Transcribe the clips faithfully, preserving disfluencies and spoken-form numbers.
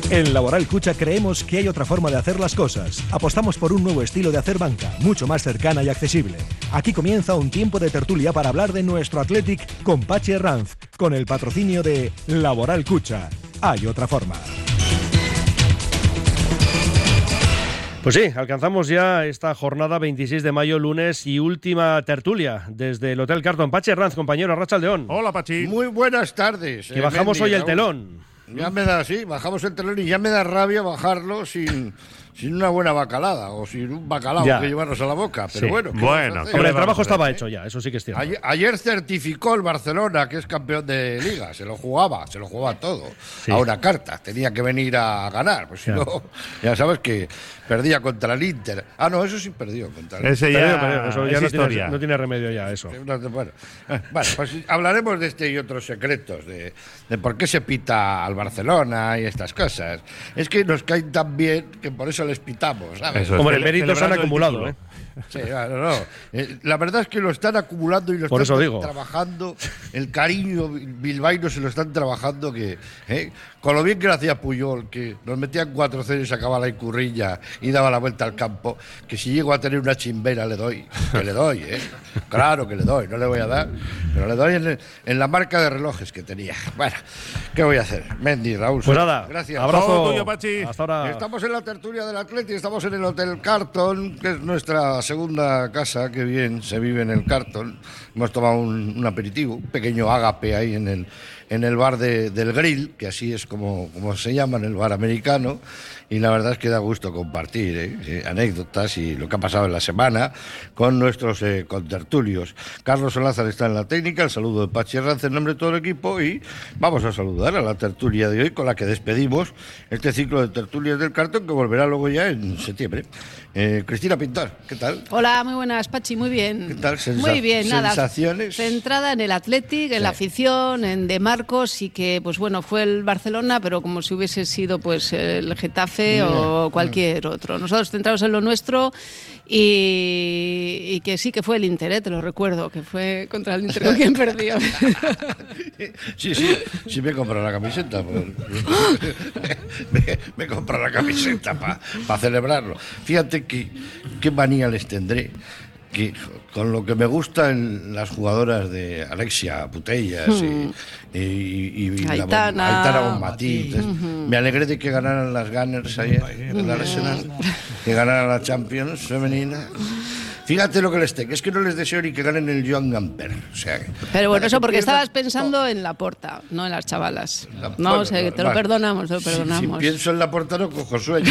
En Laboral Cucha creemos que hay otra forma de hacer las cosas. Apostamos por un nuevo estilo de hacer banca, mucho más cercana y accesible. Aquí comienza un tiempo de tertulia para hablar de nuestro Athletic con Pachi Herranz, con el patrocinio de Laboral Cucha. Hay otra forma. Pues sí, alcanzamos ya esta jornada veintiséis de mayo, lunes, y última tertulia desde el Hotel Carton. Pachi Herranz, compañero, Arratsaldeón. Hola, Pachi. Muy buenas tardes. Que eh, bajamos Mendy, hoy el telón. Ya me da, sí, bajamos el telón y ya me da rabia bajarlo sin, sin una buena bacalada o sin un bacalao ya. que llevarnos a la boca. Pero sí. bueno, bueno hombre, el trabajo estaba hecho ya, eso sí que es cierto. Ayer, ayer certificó el Barcelona, que es campeón de Liga, se lo jugaba, se lo jugaba todo. Sí. A una carta, tenía que venir a ganar, pues si ya. no, ya sabes que perdía contra el Inter. Ah, no, eso sí perdió contra el Inter. Ese ya, perdió, perdió, eso ya no, tiene, no tiene remedio ya, eso. Bueno, bueno, pues hablaremos de este y otros secretos, de, de por qué se pita al Barcelona y estas cosas. Es que nos caen tan bien que por eso les pitamos, ¿sabes? Eso es. Hombre, méritos han acumulado, ¿eh? Sí, no, no. Eh, la verdad es que lo están acumulando y lo por están eso digo. trabajando. El cariño bilbaíno se lo están trabajando. Que ¿eh? Con lo bien que lo hacía Puyol, que nos metían cuatro cero y sacaba la icurrilla y daba la vuelta al campo, que si llego a tener una chimbera le doy, que le doy, ¿eh? Claro que le doy, no le voy a dar, pero le doy en, en la marca de relojes que tenía. Bueno, ¿qué voy a hacer? Mendy, Raúl. Pues nada, gracias. Abrazo tuyo, Pachi. Hasta ahora. Estamos en la tertulia del Atleti, estamos en el Hotel Carton, que es nuestra segunda casa, que bien se vive en el Carton. Hemos tomado un, un aperitivo, un pequeño ágape ahí en el, en el bar de, del Grill, que así es como, como se llama, en el bar americano, y la verdad es que da gusto compartir ¿eh? Eh, anécdotas y lo que ha pasado en la semana con nuestros eh, contertulios. Carlos Olázar está en la técnica, el saludo de Pachi Herranz en nombre de todo el equipo, y vamos a saludar a la tertulia de hoy con la que despedimos este ciclo de tertulias del Cartón, que volverá luego ya en septiembre. Eh, Cristina Pintor, ¿qué tal? Hola, muy buenas, Pachi, muy bien. ¿Qué tal? Sensa- muy bien, nada. ¿Sensaciones? Centrada en el Athletic, en sí. la afición, en De Marcos, y que, pues bueno, fue el Barcelona, pero como si hubiese sido pues el Getafe yeah. o cualquier yeah. otro. Nosotros centrados en lo nuestro y, y que sí que fue el Inter, ¿eh? Te lo recuerdo, que fue contra el Inter con quien perdió. Sí, sí, sí me compro la camiseta. Pues. me, me compro la camiseta para pa celebrarlo. Fíjate que qué manía les tendré, que con lo que me gustan las jugadoras de Alexia Putellas hmm. y, y, y Aitana, la Aitana Bonmatí, uh-huh. me alegré de que ganaran las Gunners ayer en la Arsenal, que ganaran la Champions femenina. Fíjate lo que les tengo, es que no les deseo ni que ganen el Joan Gamper. O sea, pero bueno, eso porque estabas pensando oh. en Laporta, no en las chavalas. La, no, bueno, o sea, te lo perdonamos, te lo perdonamos. Si, si pienso en Laporta, no cojo sueño.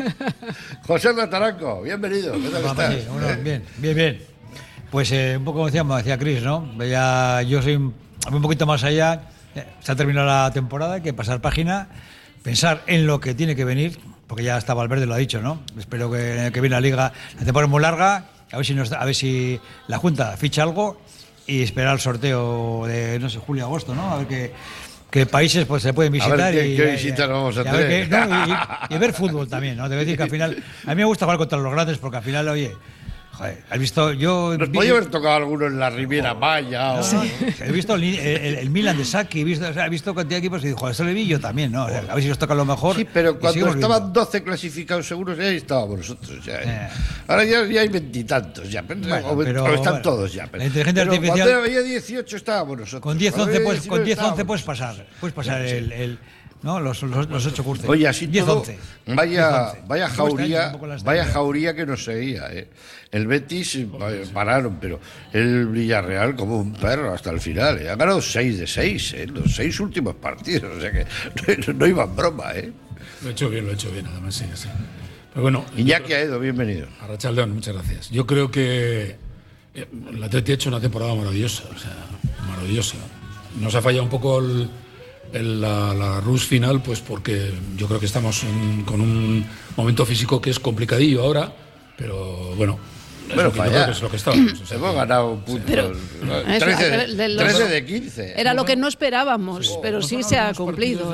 José Rataranco, bienvenido. ¿Qué tal estás? Sí, bueno, ¿Eh? Bien, bien, bien. Pues eh, un poco como decíamos, decía Chris, ¿no? Ya, yo soy un, un poquito más allá. Se ha terminado la temporada, hay que pasar página, pensar en lo que tiene que venir, porque ya hasta Valverde lo ha dicho, ¿no? Espero que, que viene la Liga. La temporada es muy larga. A ver si nos, a ver si la Junta ficha algo y esperar el sorteo de, no sé, julio, agosto, ¿no? A ver qué, qué países pues se pueden visitar. A ver qué, y, qué visitas vamos a tener. Qué, no, y, y ver fútbol también, ¿no? Te voy a decir que al final, a mí me gusta jugar contra los grandes porque al final, oye, joder, has visto, yo... Nos podía haber tocado alguno en la Riviera Maya. No, o... sí. He visto el, el, el Milan de Saki, he visto, o sea, he visto cantidad de equipos y digo, joder, eso le vi yo también, ¿no? O sea, a ver si nos toca lo mejor. Sí, pero cuando estaban viendo. doce clasificados seguros, ya estábamos nosotros. Ya, eh. Ahora ya, ya hay veintitantos, ya. Bueno, o, o están bueno, todos ya. Pero, la inteligencia pero artificial. Cuando había dieciocho estábamos nosotros. Con diez once pues, con diez once puedes pasar. Puedes pasar sí, el... el ¿no? Los, los, los ocho cursos. Oye, así diez, todo, once. Vaya, vaya jauría, vaya jauría que nos seguía, ¿eh? El Betis pararon, pero el Villarreal como un perro hasta el final, ¿eh? Ha ganado seis de seis, ¿eh? Los seis últimos partidos, o sea que no, no iba en broma, ¿eh? Lo he hecho bien, lo he hecho bien, además sí, sí. Pero bueno, Iñaki Aedo, bienvenido. Arratsaldeón, muchas gracias. Yo creo que el Atleti ha hecho una temporada maravillosa, o sea, maravillosa. Nos ha fallado un poco el El, la, la rush final, pues porque yo creo que estamos en, con un momento físico que es complicadillo ahora, pero bueno, es, bueno, lo, que, que es lo que estábamos. O sea, hemos ganado puntos, pero, trece, de, de los, trece de quince. Era lo que no esperábamos, sí. pero sí no, se ha cumplido, ¿eh?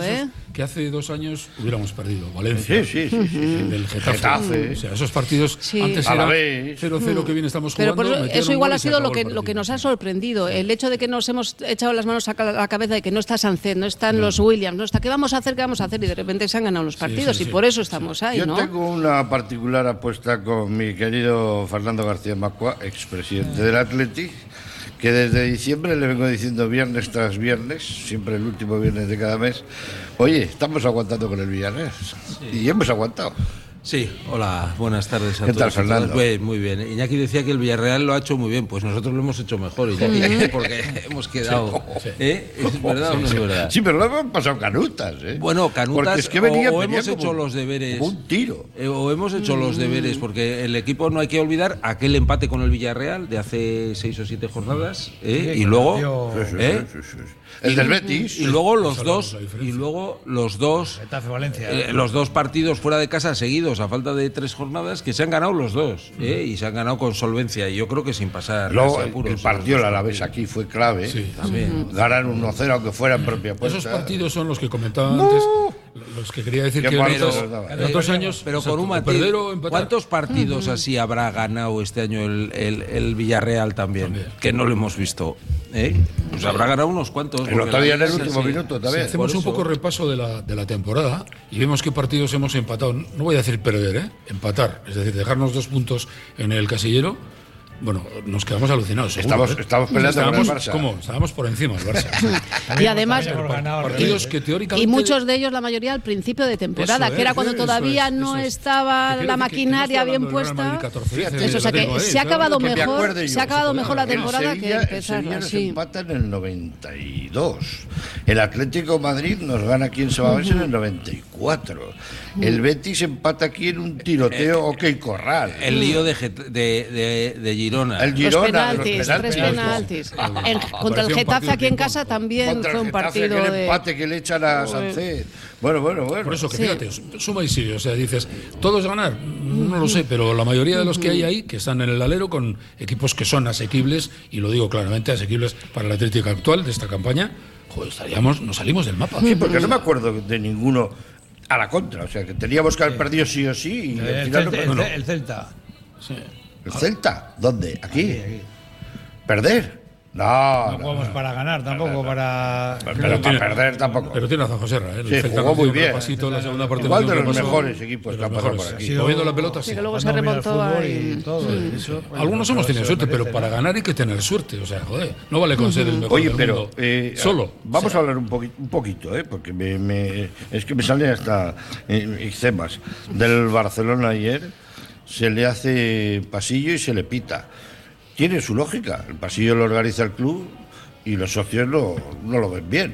que hace dos años hubiéramos perdido. Valencia, sí, sí, sí, sí, sí. del Getafe. Getafe. O sea, esos partidos Sí. antes era Alavés. cero cero que bien estamos Pero jugando. por eso, metieron eso un igual gol ha y se sido acabó lo que, el lo que partido. nos ha sorprendido. El hecho de que nos hemos echado las manos a ca- a la cabeza de que no está Sánchez, no están los Williams, no está. ¿Qué vamos a hacer? ¿Qué vamos a hacer? Y de repente se han ganado los partidos sí, y sí. por eso estamos ahí, Yo ¿no? tengo una particular apuesta con mi querido Fernando García Macua, expresidente del Athletic, que desde diciembre le vengo diciendo viernes tras viernes, siempre el último viernes de cada mes, oye, estamos aguantando con el Villarreal. Y hemos aguantado. Sí, hola, buenas tardes a ¿Qué todos. tal, y todas. Fernando? Pues muy bien. Iñaki decía que el Villarreal lo ha hecho muy bien, pues nosotros lo hemos hecho mejor, Iñaki, porque hemos quedado. ¿Eh? ¿Es verdad o no es verdad? Sí, pero lo hemos pasado canutas, ¿eh? Bueno, canutas, Porque es que venía, o, o venía hemos como- hecho los deberes. como un tiro. eh, o hemos hecho los deberes, porque el equipo no hay que olvidar aquel empate con el Villarreal de hace seis o siete jornadas, ¿eh? Sí, y que luego. nació- Sí, sí, ¿eh? sí, sí, sí. El del Betis. Y luego los Esa dos, es la diferencia. y luego los dos, Getafe, Valencia. eh, los dos partidos fuera de casa seguidos a falta de tres jornadas que se han ganado los dos, ¿eh? Y se han ganado con solvencia. Y yo creo que sin pasar Luego, casi el, apuros el partido del Alavés aquí fue clave. Sí, también. Ganar uno cero, aunque fuera en propia puerta. Esos partidos son los que comentaba antes, los que quería decir Qué que en partidos otros, daban. en otros años, Pero exacto, con un o matiz, perder o empatar. ¿cuántos partidos así habrá ganado este año el, el, el Villarreal también? También. Que no lo hemos visto. ¿eh? Pues habrá ganado unos cuantos. El porque otro día en la el liga es último así. minuto Si también. hacemos por un eso. poco repaso de la, de la temporada y vemos qué partidos hemos empatado, no voy a decir perder, ¿eh? Empatar, es decir, dejarnos dos puntos en el casillero, bueno, nos quedamos alucinados. seguro, Estamos- ¿eh? estamos peleando con el Estábamos- Barça. ¿Cómo? Estábamos por encima del Barça. Y además, También hemos ganado al Partidos revés, que ¿eh? teóricamente... y muchos de ellos, la mayoría, al principio de temporada, Eso que era es, cuando eso todavía es, no eso es. estaba Que quiero la decir que- que no maquinaria estoy bien hablando del Real Madrid puesta. catorce, Fíjate, trece, Eso, o sea la tengo, que ¿eh? se ha Estoy acabado hablando que me mejor, acuerde yo. se ha acabado mejor la El temporada el que Sevilla, el empezarla, Sevilla nos sí. empata en el noventa y dos. El Atlético de Madrid nos gana aquí en Sabadell en el noventa y cuatro. El Betis empata aquí en un tiroteo, ok, corral. El lío de, Get- de, de, de Girona. El Los Girona, penaltis, los tres penaltis. Ah, En- parecía contra el un Getafe partido aquí en de casa ping-pong. también Contra fue el un Getafe, partido aquel de... empate que le echan a Sánchez. Bueno, bueno, bueno. Por eso que Sí. fíjate, suma y sigue, o sea, dices, ¿todos ganar? No lo sé, pero la mayoría de los que hay ahí, que están en el alero con equipos que son asequibles, y lo digo claramente, asequibles para la Atlético actual de esta campaña, joder, estaríamos, nos salimos del mapa. Sí, porque no me acuerdo de ninguno a la contra. O sea, que teníamos que haber perdido sí o sí. Y al El, final no Celta, el, perdonó. Ce- el Celta. Sí. ¿El Celta? ¿Dónde? ¿Aquí? Aquí, aquí. ¿Perder? No, No no. jugamos para ganar, tampoco para. Pero, Pero para tiene- perder tampoco. Pero tiene razón José Ra, ¿eh? El Sí, Celta jugó nos dio muy un bien. repasito en la segunda parte. Igual nos de dio un los repaso. mejores equipos De que los han pasado mejores. por aquí. Sí, moviendo la pelota, Sí, sí. que luego se Cuando mira el remontó fútbol ahí. y todo, eso, pues, Algunos hemos se tenido lo suerte, pero merece, para ¿no? ganar hay que tener suerte. O sea, joder, no vale con ser el mejor Oye, del pero mundo. eh, Solo. vamos a hablar un, poqui- un poquito, ¿eh? Porque me, me- es que me sale hasta eh, eczemas. Del Barcelona ayer se le hace pasillo y se le pita. Tiene su lógica. El pasillo lo organiza el club y los socios no, no lo ven bien.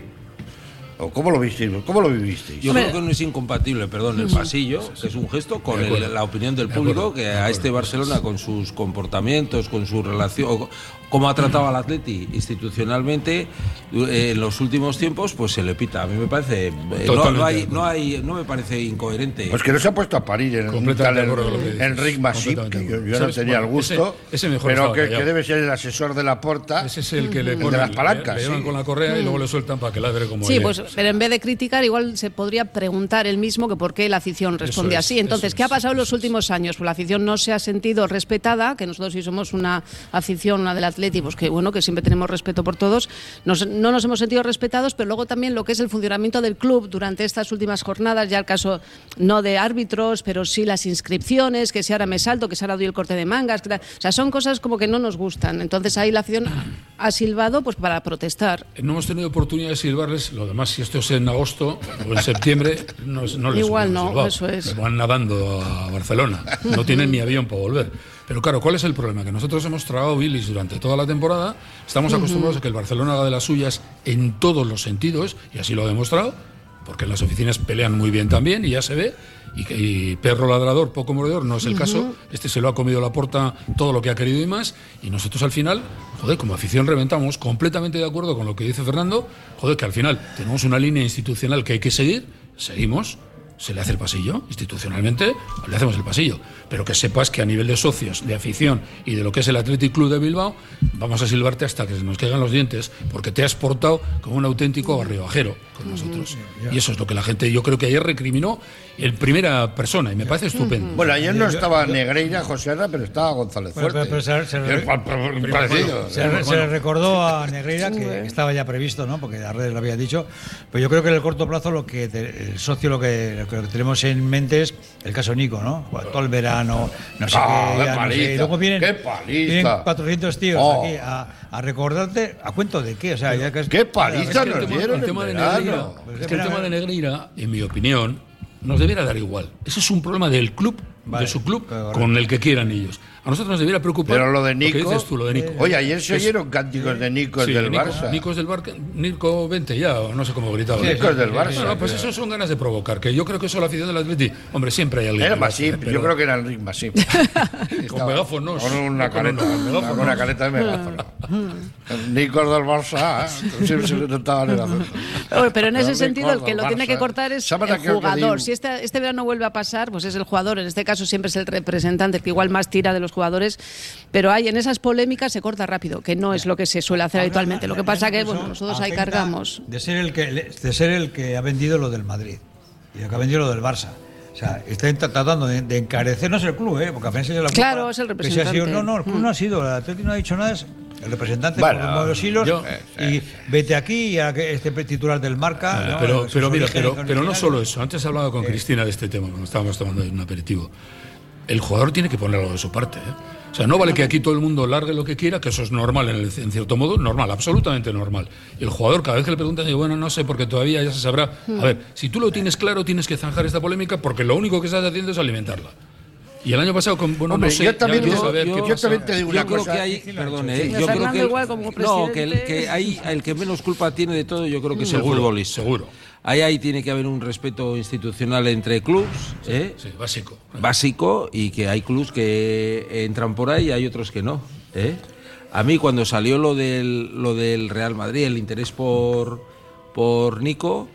¿O cómo lo visteis? ¿Cómo lo vivisteis? Yo Hombre. creo que no es incompatible, perdón, el pasillo, que es un gesto, con De acuerdo. el- la opinión del De público, acuerdo, que de a acuerdo. este Barcelona, con sus comportamientos, con su relación, o cómo ha tratado al Atleti institucionalmente eh, en los últimos tiempos, pues se le pita. A mí me parece, eh, no, Totalmente no hay, de acuerdo. no hay, no me parece incoherente. Pues que no se ha puesto a parir en un Completamente tal de acuerdo con lo que dices. Enric Masip, Completamente que de yo, acuerdo. yo no ¿Sabes? tenía el Bueno, gusto, ese- ese mejor pero estaba que, callado. que debe ser el asesor de la porta. Ese es el que le El de ponen, las palancas, le, le llevan sí. con la correa y luego le sueltan para que ladre como Sí, ayer. pues, pero en vez de criticar, igual se podría preguntar él mismo que por qué la afición responde Eso es, así. Entonces, eso ¿qué ha es, pasado en los eso es. últimos años? Pues la afición no se ha sentido respetada, que nosotros sí somos una afición, una del Atleti, pues que bueno, que siempre tenemos respeto por todos. Nos- no nos hemos sentido respetados, pero luego también lo que es el funcionamiento del club durante estas últimas jornadas, ya el caso no de árbitros, pero sí las inscripciones, que si ahora me salto, que si ahora doy el corte de mangas, que tal. O sea, son cosas como que no nos gustan. Entonces ahí la afición ha silbado pues para protestar. No hemos tenido oportunidad de silbarles, lo demás, si esto es en agosto o en septiembre, no, no les Igual hubiéramos no, silbado. eso es. Van nadando a Barcelona, no tienen ni avión para volver. Pero claro, ¿cuál es el problema? Que nosotros hemos tragado bilis durante toda la temporada, estamos acostumbrados a que el Barcelona haga de las suyas en todos los sentidos, y así lo ha demostrado, porque en las oficinas pelean muy bien también, y ya se ve, y, que, y perro ladrador, poco mordedor, no es el caso, este se lo ha comido la porta todo lo que ha querido y más, y nosotros al final, joder, como afición reventamos, completamente de acuerdo con lo que dice Fernando, joder, que al final tenemos una línea institucional que hay que seguir, seguimos, se le hace el pasillo, institucionalmente le hacemos el pasillo, pero que sepas que a nivel de socios, de afición y de lo que es el Athletic Club de Bilbao, vamos a silbarte hasta que se nos caigan los dientes, porque te has portado como un auténtico barriobajero con nosotros. Y eso es lo que la gente, yo creo que ayer recriminó en primera persona, y me parece estupendo. Bueno, ayer no estaba Negreira, José Ana, pero estaba González Bueno, Fuerte. pero- pero se- se- Es pa- pa- parecido. Se, re- se le recordó a Negreira que estaba ya previsto, ¿no? Porque las redes lo había dicho. Pero yo creo que en el corto plazo lo que te- el socio lo que, lo que tenemos en mente es el caso Nico, ¿no? Todo el verano, no sé Ah, qué. qué ya no sé. paliza, Y luego vienen, qué paliza. vienen cuatrocientos tíos Oh. aquí a, a recordarte a cuento de qué. O sea, ya que es- Qué paliza Es que el nos tema, dieron el tema en de verano. Negreira, Pues es que el espera, tema de Negreira, en mi opinión, nos debiera dar igual. Ese es un problema del club, Vale, de su club, correcto. con el que quieran ellos. A nosotros nos debiera preocupar. Pero lo de Nico. que dices tú, lo de Nico. Oye, ayer se Es- oyeron cánticos de Nico Sí, del Nico, Barça. Nico es del Barça. Nico, vente ya, o no sé cómo gritaba. Sí, Nico es del Barça. No, pues eso son ganas de provocar. Que yo creo que eso la afición del Atleti. Hombre, siempre hay alguien. Era que lo hace, Masip, pero yo creo que era Enric Masip. Con megáfonos. Con una No, con caleta, unos megáfonos. con una caleta de megáfono. Nico del Barça, siempre se le notaba en el acento. Oye, pero en ese Nico sentido el del que lo tiene Barça. que cortar es ¿Saben el aquello que jugador. digo? Si este, este verano vuelve a pasar, pues es el jugador. En este caso siempre es el representante, el que igual más tira de los jugadores. Pero hay en esas polémicas se corta rápido, que no es lo que se suele hacer habitualmente. Lo que pasa que bueno, nosotros ahí Afecta cargamos. De ser, el que, de ser el que ha vendido lo del Madrid y el que ha vendido lo del Barça. O sea, está int- tratando de, de encarecer, no es el club, ¿eh? Porque apenas es la Claro, culpa, es el que si ha sido- representante. no, no, el club no ha sido, el Atlético no ha dicho nada, es el representante Bueno, por mueve los hilos yo- y vete aquí y a que este titular del Marca. Eh, ¿no? pero, Sus pero mira, orígenes pero, pero no originales. solo eso. Antes he hablado con Cristina de este tema, cuando estábamos tomando un aperitivo. El jugador tiene que poner algo de su parte, ¿eh? O sea, no vale que aquí todo el mundo largue lo que quiera, que eso es normal, en, el- en cierto modo, normal, absolutamente normal. Y el jugador, cada vez que le preguntan, dice, bueno, no sé, porque todavía ya se sabrá. A ver, si tú lo tienes claro, tienes que zanjar esta polémica, porque lo único que estás haciendo es alimentarla. Y el año pasado, con, bueno, Hombre, no sé, yo también ya te- vamos a ver yo- qué yo pasa. también te digo una Yo creo cosa. que hay, perdón, eh, Sí, yo creo Fernando que el, igual como no, que el presidente. que hay el que menos culpa tiene de todo, yo creo que es el Seguro, futbolista. seguro. Ahí, ahí tiene que haber un respeto institucional entre clubes, ¿eh? Sí, básico. básico, y que hay clubes que entran por ahí y hay otros que no, ¿eh? A mí cuando salió lo del lo del Real Madrid, el interés por por Nico,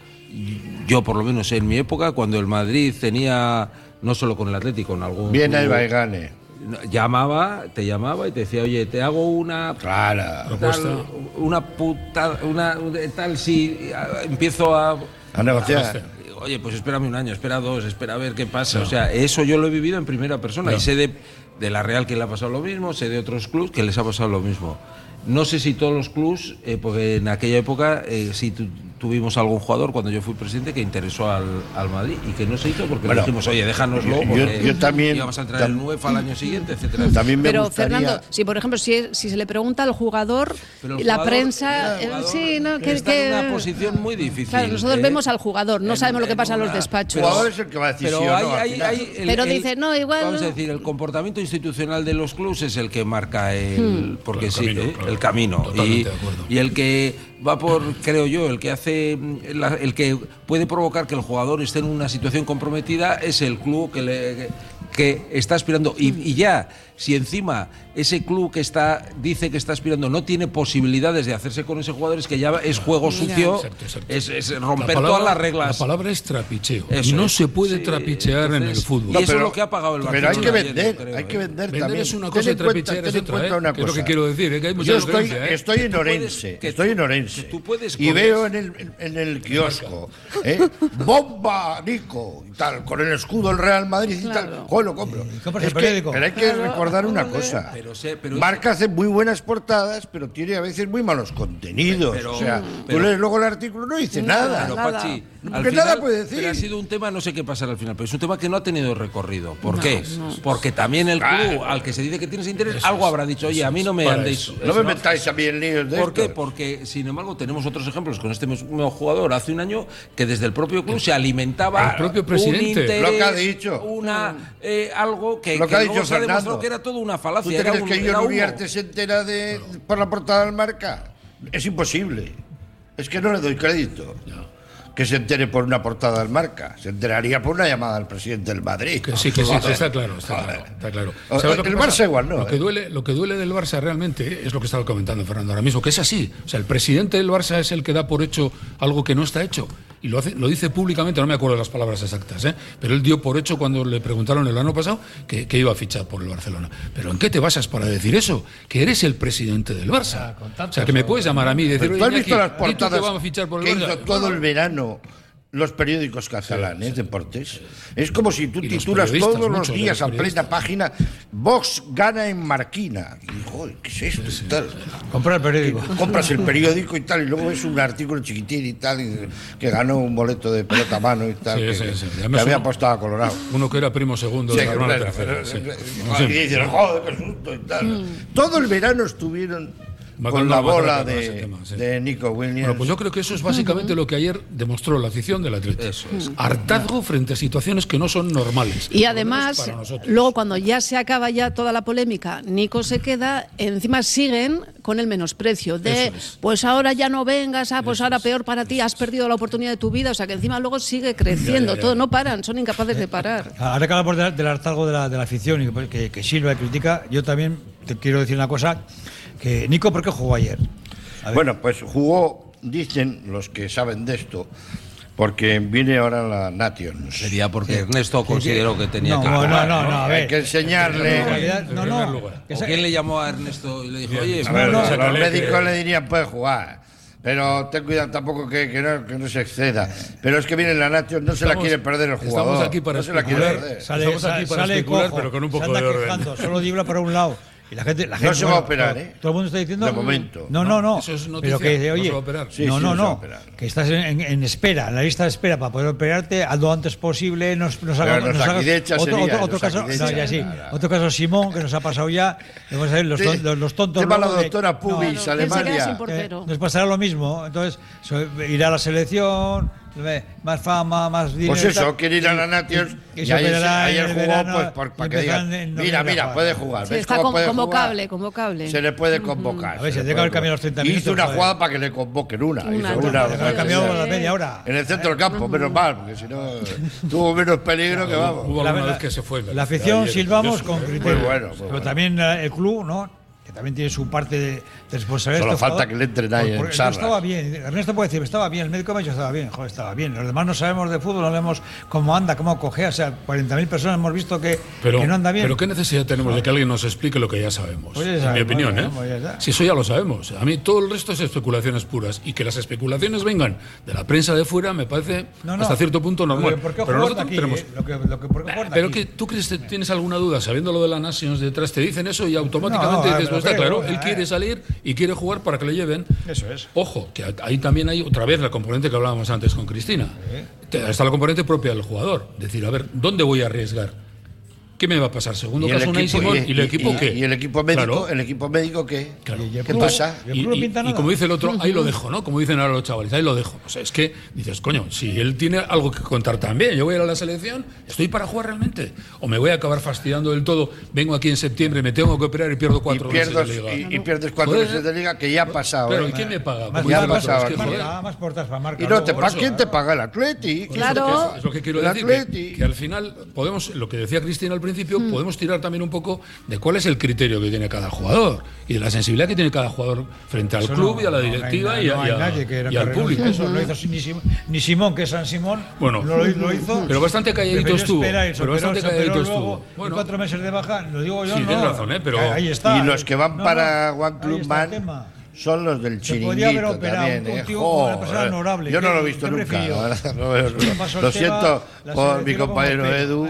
yo por lo menos en mi época, cuando el Madrid tenía, no solo con el Atlético, con algún Viene club, el Baigane. llamaba, te llamaba y te decía, oye, te hago una Claro. Propuesta. tal, una puta, una tal si ah, empiezo a A negociar. Oye, pues espérame un año, espera dos, espera a ver qué pasa. O sea, eso yo lo he vivido en primera persona. No. Y sé de, de la Real que le ha pasado lo mismo, sé de otros clubs que les ha pasado lo mismo. No sé si todos los clubs, eh, porque en aquella época eh, sí tu- tuvimos algún jugador cuando yo fui presidente que interesó al, al Madrid y que no se hizo porque Bueno, le dijimos, oye, déjanoslo, yo- porque yo también- íbamos a entrar en tam- UEFA al año siguiente, etcétera. etcétera. También me Pero gustaría... Fernando, si por ejemplo si, si se le pregunta al jugador, Pero el la jugador- prensa, el jugador eh, sí, no, que, está que- en una posición muy difícil. Claro, nosotros ¿eh? vemos al jugador, no En- sabemos lo que en pasa en los una- El despachos. jugador es el que va a decir Pero sí o hay, no, al hay- final. hay- el- Pero el- dice, no, igual Vamos a no. decir, el comportamiento institucional de los clubes es el que marca el, porque El sí, camino, ¿eh? claro. el camino. Totalmente Y, de acuerdo. y el que va por, creo yo, el que hace, la- el que puede provocar que el jugador esté en una situación comprometida es el club que le que está aspirando y, y ya si encima ese club que está dice que está aspirando no tiene posibilidades de hacerse con ese jugador, es que ya es juego sucio, Exacto, exacto. es, es La romper palabra- todas las reglas. La palabra es trapicheo. Eso y no es. se puede Sí, trapichear en el entonces, fútbol. Y No, eso pero- es lo que ha pagado el Pero hay Barcelona que ayer, vender, yo creo, hay que ¿eh? vender, Vender también. es una Ten cosa y en cuenta- trapichear es ten en otra, cuenta ¿eh? una Que es lo cosa. que quiero decir, ¿eh? Que hay mucha Yo estoy, diferencia, ¿eh? estoy en tú puedes- Orense, que estoy tú- en Orense que tú puedes y correr. veo en el, en el kiosco, ¿eh? bomba, Nico, y tal, con el escudo del Real Madrid y tal. Claro. Joder, lo compro. Y compras Es el que- periódico. pero hay que recordar una cosa. Pero sé- pero Marca hace muy buenas portadas, pero tiene a veces muy malos contenidos. Pero- o sea, pero- tú lees luego el artículo, no dice nada. Pero, Nada. Pachi, Porque al nada final- puede decir. pero ha sido un tema, no sé qué pasará al final, pero es un tema que no ha tenido recorrido. ¿Por qué? Porque también el club al que se dice que tienes interés, algo habrá dicho, oye, a mí no me Para andéis. eso. No me metáis a mí en líos de ¿Por qué? estos. Porque, sin embargo, tenemos otros ejemplos con este mismo jugador hace un año que desde el propio club se alimentaba El propio un presidente. interés, Lo que ha dicho. una eh, algo que, Lo que que ha luego dicho se ha demostrado Fernando. que era toda una ¿Tú falacia. te era crees un- que era John humo. Uriarte se entera de, por la portada del Marca? Es imposible. Es que no le doy crédito. Que se entere por una portada del Marca. Se enteraría por una llamada al presidente del Madrid. Que sí, que sí, Joder. está claro, está Joder. claro, está claro. O- ¿Sabes lo que el pasa? Barça igual no, Lo que ¿eh? duele, lo que duele del Barça realmente es lo que estaba comentando Fernando ahora mismo, que es así. O sea, el presidente del Barça es el que da por hecho algo que no está hecho. y lo, hace, lo dice públicamente, no me acuerdo de las palabras exactas, ¿eh? Pero él dio por hecho cuando le preguntaron el año pasado que, que iba a fichar por el Barcelona. ¿Pero en qué te basas para decir eso? Que eres el presidente del Barça. Ah, o sea, que me puedes llamar a mí y decir, ¿tú has visto las portadas que, a fichar por el que Barça? hizo todo el verano los periódicos catalanes, sí, sí, deportes? Sí, sí. Es como si tú y titulas los todos los días a plena página, Vox gana en Marquina. Y, joder, ¿qué es esto? Sí, sí. Tal. Compra el periódico. Compras el periódico y tal, y luego ves un artículo chiquitín y tal, y que ganó un boleto de pelota a mano y tal, sí, que, sí, sí. que, que había apostado a Colorado. Uno que era primo segundo sí, de la hermana claro, tercera. Sí. Y dicen, joder, qué susto y tal. Mm. Todo el verano estuvieron con la bola de, tema, sí. de Nico Williams. Bueno, pues yo creo que eso es básicamente uh-huh. lo que ayer demostró la afición del Atlético. Eso es. Hartazgo frente a situaciones que no son normales. Y además, luego cuando ya se acaba ya toda la polémica, Nico se queda, encima siguen con el menosprecio de, es. pues ahora ya no vengas, ah, pues eso ahora es. peor para ti, has perdido la oportunidad de tu vida, o sea que encima luego sigue creciendo, ya, ya, ya. todo, no paran, son incapaces de parar. Ahora que hablamos del hartazgo de la, de la afición y que, que Silva critica, yo también te quiero decir una cosa. Que, Nico, ¿por qué jugó ayer? Bueno, pues jugó, dicen los que saben de esto, porque viene ahora la Nations. Sería porque Ernesto consideró que tenía no, que jugar. No, no, no, a ver. Hay que enseñarle. No, no, no. ¿O quién le llamó a Ernesto y le dijo, oye, a ver, no, no, los médicos que... le dirían, puede jugar. Pero ten cuidado tampoco que, que, no, que no se exceda. Pero es que viene la Nations, no se estamos, la quiere perder el jugador. Estamos aquí para no especular, sale, estamos aquí para sale especular cojo, pero con un poco se anda de orden. Quejando, solo dibla para un lado. Y la gente, la gente no se bueno, va a operar, ¿eh? Todo el mundo está diciendo. De momento. No, no, no. Eso es noticia, pero que, oye, no se va a operar. Sí, no, sí, no, no. Que estás en, en espera, en la lista de espera para poder operarte, hazlo antes posible. Nos, nos haga, nos haga, otro, sería, otro, otro caso, no, ya sí. Nada. Otro caso Simón, que nos ha pasado ya. Vamos a ver, los, sí. los, los tontos. Tema la doctora Pubis, no, no, Alemania. Eh, nos pasará lo mismo. Entonces, irá a la selección. Más fama, más dinero. Pues eso, quiere ir a la Nations. Y, y ayer, ayer jugó, verano, pues, por, para que digan, mira, mira, puede jugar. Sí, está con, convocable, convocable. Se le puede convocar. A ver, se tiene que haber cambiado los treinta minutos. Hizo una jugada para que le convoquen una. una hizo una. Ha cambiado la media hora. En el centro del campo, menos mal, porque si no, tuvo menos peligro que vamos. Hubo alguna vez que se fue. La afición silbamos con criterio. Muy bueno. Pero también el club, ¿no? Que también tiene su parte de, de responsabilidad. Solo falta que le entren ahí en charlas. Estaba bien, Ernesto puede decir, estaba bien, el médico me ha dicho estaba bien, joder, estaba bien. Los demás no sabemos de fútbol, no vemos cómo anda, cómo cogea, o sea, cuarenta mil personas hemos visto que, pero, que no anda bien. Pero ¿qué necesidad tenemos de que alguien nos explique lo que ya sabemos? Pues ya sabemos, en mi opinión, ¿eh? Pues si eso ya lo sabemos. A mí todo el resto es especulaciones puras. Y que las especulaciones vengan de la prensa de fuera me parece no, no. hasta cierto punto normal. ¿Por qué pero nosotros aquí, tenemos... eh? lo que, lo que, ¿por qué pero aquí? que tú crees que tienes alguna duda, sabiendo lo de la Nations detrás, te dicen eso y automáticamente no, dices, pues está claro, eh. él quiere salir y quiere jugar para que le lleven. Eso es. Ojo, que ahí también hay otra vez la componente que hablábamos antes con Cristina. ¿Sí? Está la componente propia del jugador. Decir, a ver, ¿dónde voy a arriesgar? ¿Qué me va a pasar? Segundo caso, Unai Simón. ¿Y el equipo y, qué? ¿Y el equipo médico? Claro. ¿El equipo médico qué? Claro. ¿Qué club, pasa? Y, y, y como dice el otro, ahí lo dejo, ¿no? Como dicen ahora los chavales, ahí lo dejo. O sea, es que dices, coño, si él tiene algo que contar también, yo voy a ir a la selección, ¿estoy para jugar realmente? ¿O me voy a acabar fastidiando del todo? Vengo aquí en septiembre, me tengo que operar y pierdo cuatro y pierdo, meses de liga. Y, y pierdes cuatro Joder. meses de liga que ya ha pasado. Claro, ¿eh? ¿y quién me paga? Más, ya ha pasado. Es que, más, más portas para marca. ¿Y no te luego, paga? ¿Quién te paga? El Atleti. Claro. Es lo que quiero decir, que, que al final podemos, lo que decía Cristina al principio, mm. podemos tirar también un poco de cuál es el criterio que tiene cada jugador y de la sensibilidad que tiene cada jugador frente al eso club no, y a la no, directiva no hay, y, a, no hay y, a, nadie que y al público. Eso no lo hizo ni Simón, ni Simón, que es San Simón, bueno, no lo, lo hizo. Pero bastante calladito estuvo. Pero bastante calladito estuvo. Bueno, cuatro meses de baja, lo digo yo. Sí, no, tienes razón, ¿eh? Pero ahí está. Y los que van no, para no, One Club Man son los del Chiringuito también, ¿eh? Joder, yo no lo he visto nunca. No, lo, lo siento por mi compañero Edu.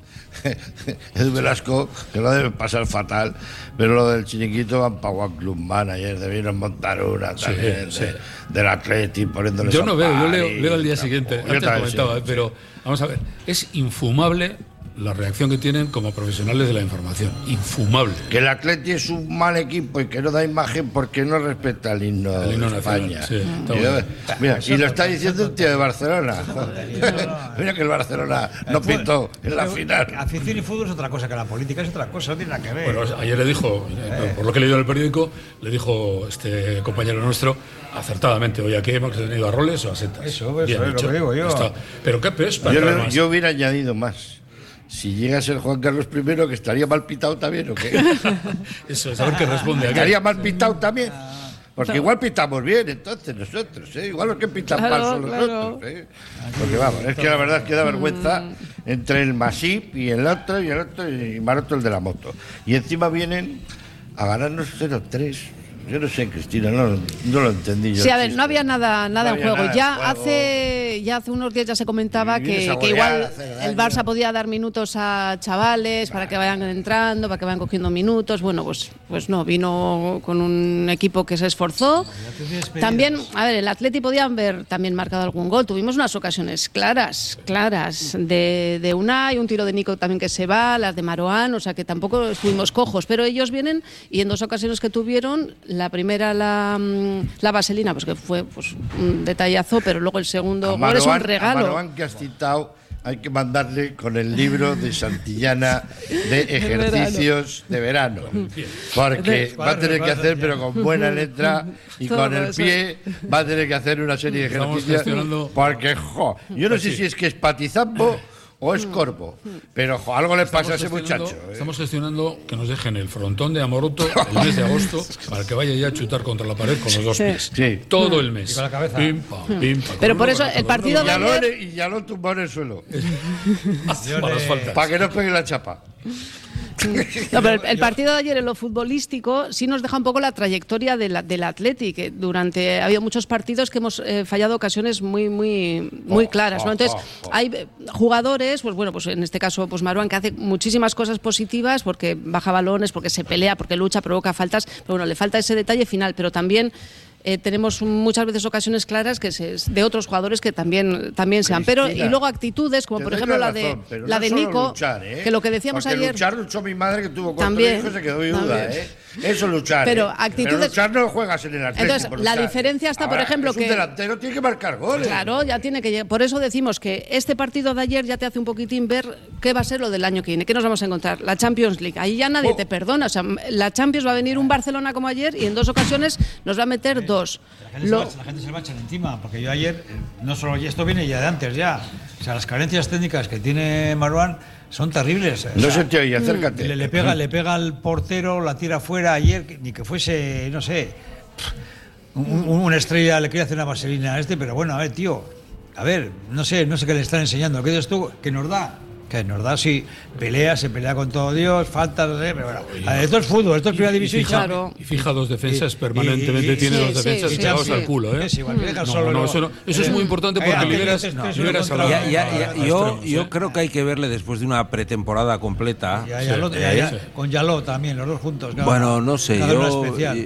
Edu Velasco, que lo debe pasar fatal, pero lo del Chiringuito van para One Club Man. Ayer debieron montar una también sí, de, sí. del Atleti poniéndole. Yo no veo, yo leo, leo al día siguiente, antes comentaba, sí, pero vamos a ver, es infumable la reacción que tienen como profesionales de la información. Infumable. Que el Atleti es un mal equipo y que no da imagen porque no respeta el himno, el himno de España. Sí, y, bueno. Mira, y lo está diciendo un tío de Barcelona. Mira que el Barcelona no pintó en la final. Afición y fútbol es otra cosa que la política, es otra cosa, no tiene nada que ver. Bueno, ayer le dijo, eh. por lo que he leído en el periódico, le dijo este compañero nuestro, acertadamente, hoy aquí hemos tenido a roles o a setas. Eso, eso Bien es dicho. Lo que digo yo. Está. Pero qué peor es para yo, le, más. yo hubiera añadido más. Si llega a ser Juan Carlos primero, que estaría mal pitado también, ¿o qué? Eso es, a ver qué responde. ¿Estaría mal pitado también? Porque claro. igual pintamos bien, entonces, nosotros, ¿eh? Igual los que pintan claro, mal son claro. nosotros, ¿eh? Porque vamos, es que la verdad es que da vergüenza entre el Masip y el otro, y el otro, y Maroto, el de la moto. Y encima vienen a ganarnos cero tres. Yo no sé, Cristina, no, no lo entendí yo. Sí, a ver, no había nada, nada no en juego. Nada ya, en juego. Hace, ya hace unos días ya se comentaba que, que igual el Barça podía dar minutos a chavales para que vayan entrando, para que vayan cogiendo minutos. Bueno, pues, pues no, vino con un equipo que se esforzó. También, a ver, el Atleti podía haber también marcado algún gol. Tuvimos unas ocasiones claras, claras, de, de Unai, un tiro de Nico también que se va, las de Marouane, o sea que tampoco estuvimos cojos. Pero ellos vienen y en dos ocasiones que tuvieron, la primera la, la vaselina, pues que fue pues, un detallazo, pero luego el segundo a gol es un A regalo. Marouane, que has citado, hay que mandarle con el libro de Santillana de ejercicios de verano, porque va a tener que hacer, pero con buena letra y con el pie, va a tener que hacer una serie de ejercicios, porque jo, yo no sé si es que es patizambo o es corvo, pero jo, algo le pasa a ese muchacho. ¿eh? Estamos gestionando que nos dejen el frontón de Amoroto el mes de agosto para que vaya ya a chutar contra la pared con los dos pies. Sí. Todo el mes. Y con la cabeza. Pim, pam, pim, pam, Pero por eso el partido de Y ayer... y ya lo tumbó en el suelo, para las faltas. para que no pegue la chapa. No, pero el, el partido de ayer en lo futbolístico sí nos deja un poco la trayectoria de la, del Atleti, que durante ha habido muchos partidos que hemos eh, fallado ocasiones muy muy muy oh, claras, ¿no? Entonces oh, oh, oh. hay jugadores, pues bueno, pues en este caso pues Marouane, que hace muchísimas cosas positivas porque baja balones, porque se pelea, porque lucha, provoca faltas, pero bueno, le falta ese detalle final, pero también Eh, tenemos muchas veces ocasiones claras que se, de otros jugadores que también también sean, pero y luego actitudes como por ejemplo la de razón, la no de Nico, luchar, ¿eh? que lo que decíamos Porque ayer, luchar luchó mi madre, que tuvo cuatro también, hijos, se quedó viuda, ¿eh? Eso luchar. Pero ¿eh? actitudes, pero luchar no juegas en el Atlético. Entonces por la luchar. diferencia está, Ahora, por ejemplo, es un que delantero tiene que marcar goles. Claro, ya tiene que llegar. Por eso decimos que este partido de ayer ya te hace un poquitín ver qué va a ser lo del año que viene, qué nos vamos a encontrar, la Champions League. Ahí ya nadie oh. te perdona, o sea, la Champions va a venir un Barcelona como ayer y en dos ocasiones nos va a meter dos. La gente, lo... se, va, la gente se va a echar encima, porque yo ayer, no solo, y esto viene ya de antes ya, o sea, las carencias técnicas que tiene Marouane son terribles. O sea, no se te oye, acércate. Le, le, pega, le pega al portero, la tira fuera ayer, ni que fuese, no sé, un, una estrella le quería hacer una vaselina a este, pero bueno, a ver, tío, a ver, no sé, no sé qué le están enseñando, ¿qué dices tú? Que nos da. Que nos da, sí, pelea, se pelea con todo Dios, falta, no sé, pero bueno, ver, esto es fútbol, esto es primera división. Y fija, claro. y fija dos defensas, y, permanentemente y, y, tiene sí, dos defensas sí, echados sí, al sí. culo, ¿eh? Es igual, no, solo no, lo, eso, no, eso es muy importante porque eh, liberas, eh, no, liberas a la... Ya, ya, ya, a yo extremos, yo ¿eh? creo que hay que verle después de una pretemporada completa. Ya, ya, lo, ya, ya, sí. Con Yaló también, los dos juntos. Cada, Bueno, no sé, cada yo, especial.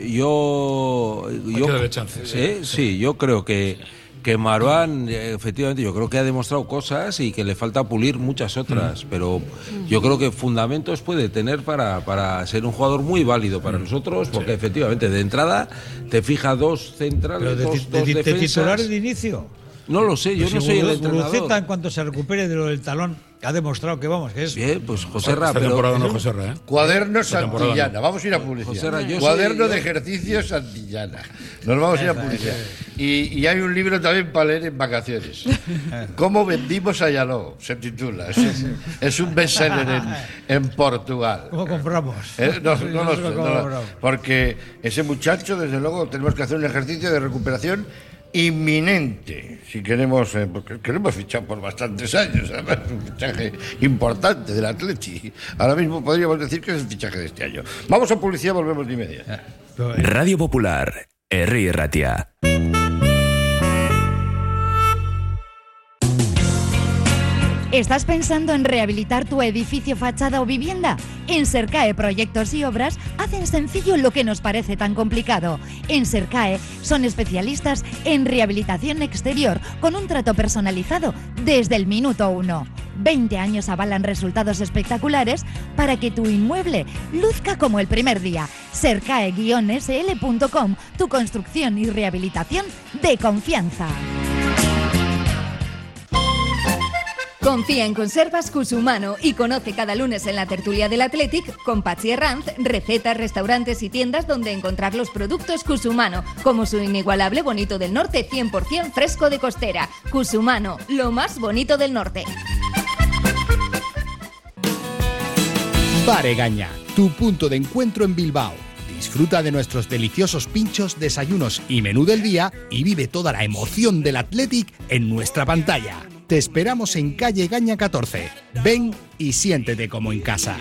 yo, Hay yo, que darle chances. sí, sí, yo creo que que Marouane, efectivamente, yo creo que ha demostrado cosas y que le falta pulir muchas otras, mm. pero yo creo que fundamentos puede tener para, para ser un jugador muy válido para mm. nosotros, porque sí. efectivamente de entrada te fija dos centrales, pero de, dos, de, dos de, defensas. ¿De titular de inicio? No lo sé, yo pues no si soy Guru, el entrenador. Guruceta, en cuanto se recupere de lo del talón, ha demostrado que vamos, que es... Bien, pues José Ra, esta pero... temporada no José Ra, ¿eh? Cuaderno Santillana, no. Vamos a ir a publicidad. Ra, Cuaderno soy, de ejercicios Santillana. Nos vamos a ir a publicidad. Y, y hay un libro también para leer en vacaciones. ¿Cómo vendimos a Yaló? Se titula. Es un, es un bestseller en, en Portugal. ¿Cómo compramos? ¿Eh? No, no, no, no, no, no, porque ese muchacho, desde luego, tenemos que hacer un ejercicio de recuperación inminente, si queremos, eh, porque queremos fichar por bastantes años, además es un fichaje importante del Atleti. Ahora mismo podríamos decir que es el fichaje de este año. Vamos a publicidad, volvemos de media. Radio Popular, Herri Erratia. ¿Estás pensando en rehabilitar tu edificio, fachada o vivienda? En Sercae Proyectos y Obras hacen sencillo lo que nos parece tan complicado. En Sercae son especialistas en rehabilitación exterior con un trato personalizado desde el minuto uno. veinte años avalan resultados espectaculares para que tu inmueble luzca como el primer día. Sercae guion S L punto com, tu construcción y rehabilitación de confianza. Confía en Conservas Cusumano y conoce cada lunes en la tertulia del Athletic con Patxi Herranz recetas, restaurantes y tiendas donde encontrar los productos Cusumano, como su inigualable bonito del norte cien por ciento fresco de costera. Cusumano, lo más bonito del norte. Bar Egaña, tu punto de encuentro en Bilbao. Disfruta de nuestros deliciosos pinchos, desayunos y menú del día y vive toda la emoción del Athletic en nuestra pantalla. Te esperamos en calle Gaña catorce. Ven y siéntete como en casa.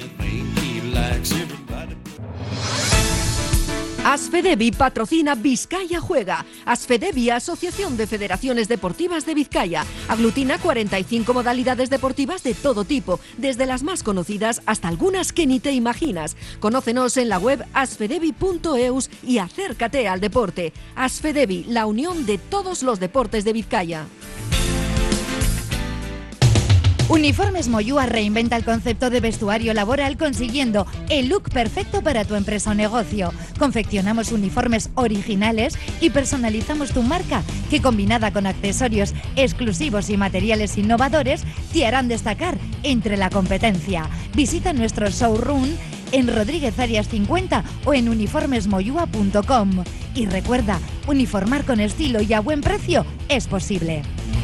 Asfedevi patrocina Vizcaya Juega. Asfedevi, Asociación de Federaciones Deportivas de Vizcaya. Aglutina cuarenta y cinco modalidades deportivas de todo tipo, desde las más conocidas hasta algunas que ni te imaginas. Conócenos en la web asfedevi punto eus y acércate al deporte. Asfedevi, la unión de todos los deportes de Vizcaya. Uniformes Moyúa reinventa el concepto de vestuario laboral consiguiendo el look perfecto para tu empresa o negocio. Confeccionamos uniformes originales y personalizamos tu marca, que combinada con accesorios exclusivos y materiales innovadores te harán destacar entre la competencia. Visita nuestro showroom en Rodríguez Arias cincuenta o en uniformes moyúa punto com. Y recuerda, uniformar con estilo y a buen precio es posible.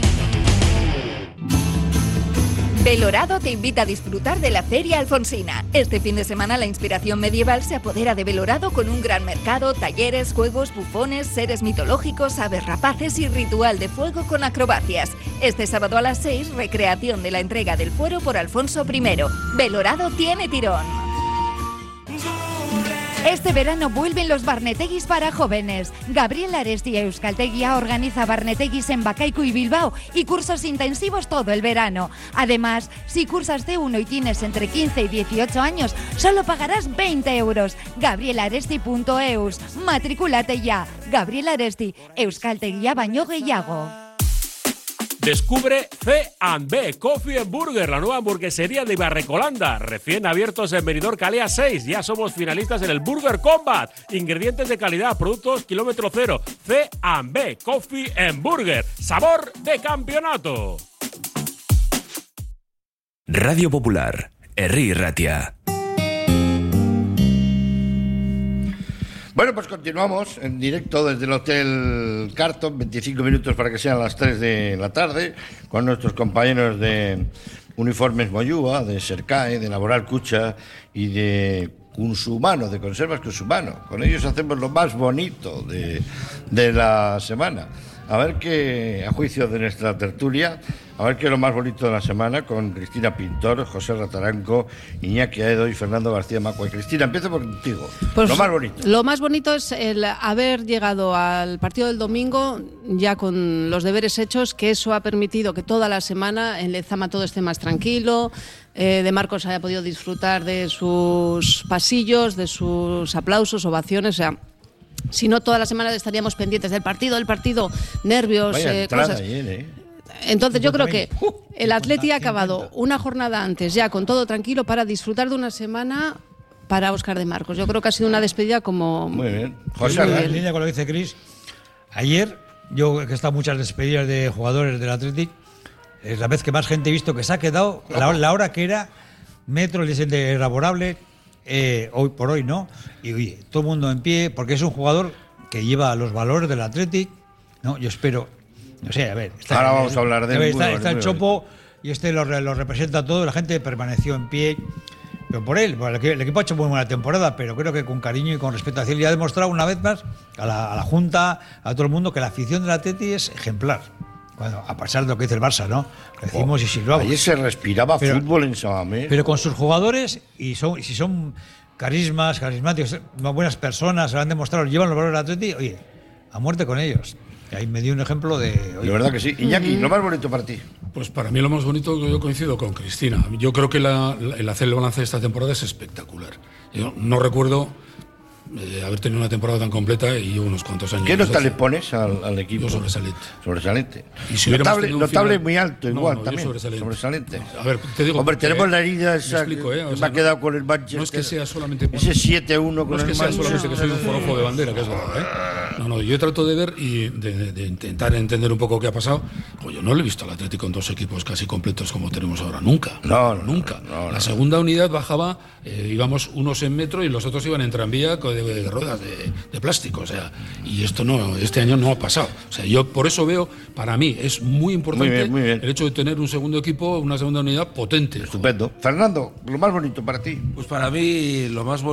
Belorado te invita a disfrutar de la Feria Alfonsina. Este fin de semana la inspiración medieval se apodera de Belorado con un gran mercado, talleres, juegos, bufones, seres mitológicos, aves rapaces y ritual de fuego con acrobacias. Este sábado a las seis, recreación de la entrega del fuero por Alfonso primero. Belorado tiene tirón. Este verano vuelven los Barneteguis para jóvenes. Gabriel Aresti y Euskaltegia organiza Barneteguis en Bacaico y Bilbao y cursos intensivos todo el verano. Además, si cursas C uno y tienes entre quince y dieciocho años, solo pagarás veinte euros. gabriel aresti punto eus. Matricúlate ya. Gabriel Aresti, Euskaltegia Baño Gehiago. Descubre C and B Coffee and Burger, la nueva hamburguesería de Barrecolanda, recién abiertos en Benidorm Calea seis. Ya somos finalistas en el Burger Combat. Ingredientes de calidad, productos kilómetro cero. C and B Coffee and Burger, sabor de campeonato. Radio Popular, Herri Ratia. Bueno, pues continuamos en directo desde el Hotel Carton, veinticinco minutos para que sean las tres de la tarde, con nuestros compañeros de Uniformes Moyúa, de Sercae, de Laboral Cucha y de Consumano, de Conservas Consumano. Con ellos hacemos lo más bonito de, de la semana. A ver qué, a juicio de nuestra tertulia, a ver qué es lo más bonito de la semana con Cristina Pintor, José Rataranco, Iñaki Aedo y Fernando García Macua. Cristina, empiezo por contigo. Pues lo más bonito. Lo más bonito es el haber llegado al partido del domingo ya con los deberes hechos, que eso ha permitido que toda la semana en Lezama todo esté más tranquilo, eh, de Marcos haya podido disfrutar de sus pasillos, de sus aplausos, ovaciones, o sea... Si no, toda la semana estaríamos pendientes del partido, del partido, nervios, Vaya eh, entrada cosas. ayer, ¿eh? Entonces yo creo que el Atleti ha acabado una jornada antes, ya con todo tranquilo, para disfrutar de una semana para Óscar de Marcos. Yo creo que ha sido una despedida como... Muy bien. José, en línea con lo que dice Cris, ayer, yo he estado muchas despedidas de jugadores del Athletic, es la vez que más gente he visto que se ha quedado, la, la hora que era, metro, el descenso laborable... Eh, hoy por hoy, ¿no? Y oye, todo el mundo en pie, porque es un jugador que lleva los valores del Athletic, ¿no? Yo espero, no sé, a ver. Está, Ahora vamos a hablar de él. Está, está el Chopo y este lo, lo representa todo, la gente permaneció en pie, pero por él, por el, el equipo ha hecho muy buena temporada, pero creo que con cariño y con respeto hacia él, y ha demostrado una vez más a la, a la Junta, a todo el mundo, que la afición del Athletic es ejemplar. Bueno, a pesar de lo que dice el Barça, ¿no? Lo decimos oh, y silbamos. Ayer se respiraba pero, fútbol en Samamés. Pero con sus jugadores, y son, y si son carismas, carismáticos, buenas personas, lo han demostrado, llevan los valores del Atleti, oye, a muerte con ellos. Y ahí me dio un ejemplo de... Oye, de verdad que sí. Iñaki, lo más bonito para ti. Pues para mí lo más bonito, yo coincido con Cristina. Yo creo que la, la, el hacer el balance de esta temporada es espectacular. Yo no recuerdo... Eh, haber tenido una temporada tan completa y unos cuantos años. ¿Qué nota le pones al, al equipo? Yo sobresaliente. Sobresaliente. Y si notable notable final... muy alto, igual no, no, también. Sobresaliente. sobresaliente. A ver, te digo. Hombre, tenemos la herida esa explico, ¿eh? O que sea, me ha quedado con el Manchester. No es que sea solamente. Ese siete a uno con no el es que sea solamente que soy un forofo de bandera, que es verdad, ¿eh? No, no, yo trato de ver y de, de, de intentar entender un poco qué ha pasado. Pues yo no le he visto al Atlético con dos equipos casi completos como tenemos ahora, nunca. No, no nunca. No, no, la no. segunda unidad bajaba, eh, íbamos unos en metro y los otros iban en tranvía de, de, de ruedas de, de plástico, o sea, y esto no, este año no ha pasado. O sea, yo por eso veo, para mí es muy importante muy bien, muy bien. el hecho de tener un segundo equipo, una segunda unidad potente. Estupendo. Fernando, lo más bonito para ti. Pues para mí lo más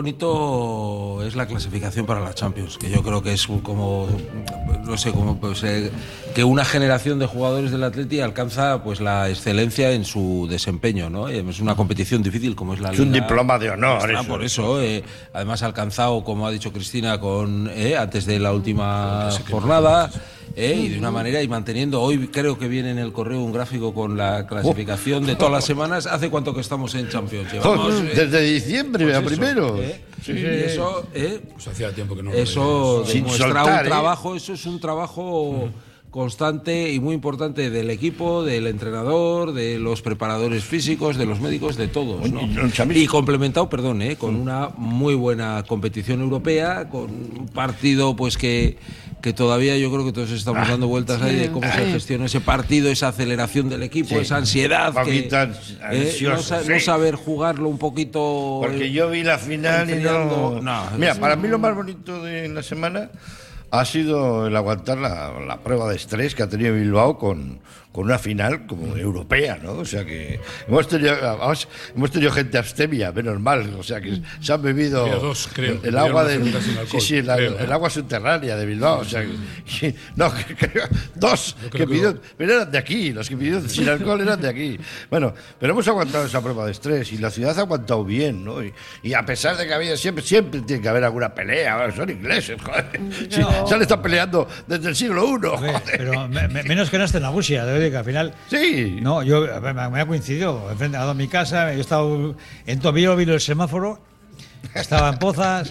bonito es la clasificación para la Champions, que yo creo que es como, no sé, como pues, eh, que una generación de jugadores del Atleti alcanza pues la excelencia en su desempeño, ¿no? Es una competición difícil como es la Es Liga. un diploma de honor. Está, Eso. por eso, eh, además ha alcanzado, como ha dicho Cristina, con eh, antes de la última jornada. Eh, y de una manera y manteniendo, hoy creo que viene en el correo un gráfico con la clasificación de todas las semanas. ¿Hace cuánto que estamos en Champions? Llevamos, eh, Desde diciembre, pues a eso, primero. eh, Sí. y eso, eh, Pues hacía tiempo que no lo eso veíamos. Sin demuestra soltar, un ¿eh? trabajo, eso es un trabajo constante y muy importante del equipo, del entrenador, de los preparadores físicos, de los médicos, de todos, ¿no? Y complementado, perdón, ¿eh? con una muy buena competición europea, con un partido pues que que todavía yo creo que todos estamos dando vueltas ahí de cómo se gestiona ese partido, esa aceleración del equipo, Sí. esa ansiedad, que, Tan eh, ansioso, no, sa- sí. no saber jugarlo un poquito. Porque yo vi la final y no... enfriando. No, Mira, es- para mí lo más bonito de la semana ha sido el aguantar la, la prueba de estrés que ha tenido Bilbao con, con una final como europea, ¿no? O sea que hemos tenido, vamos, hemos tenido gente abstemia, menos mal, o sea que se han bebido Había dos, creo, el, el agua que de, bebieron una cerveza sin sí, sí, la- alcohol, creo, el ¿eh? agua subterránea de Bilbao, o sea que, y- no, que- creo- dos Yo que creo que pidieron, no. pero eran de aquí, los que pidieron sin alcohol eran de aquí. Bueno, pero hemos aguantado esa prueba de estrés y la ciudad ha aguantado bien, ¿no? Y, y a pesar de que ha habido siempre, siempre tiene que haber alguna pelea, bueno, son ingleses, joder. Sí, se han estado peleando desde el siglo primero. Hombre, pero me- me- menos que Naste en la Busia, de que al final. Sí. No, yo a ver, me, me ha coincidido. Enfrente a mi casa, yo he estado en Tomillo, vino el semáforo, estaba en Pozas.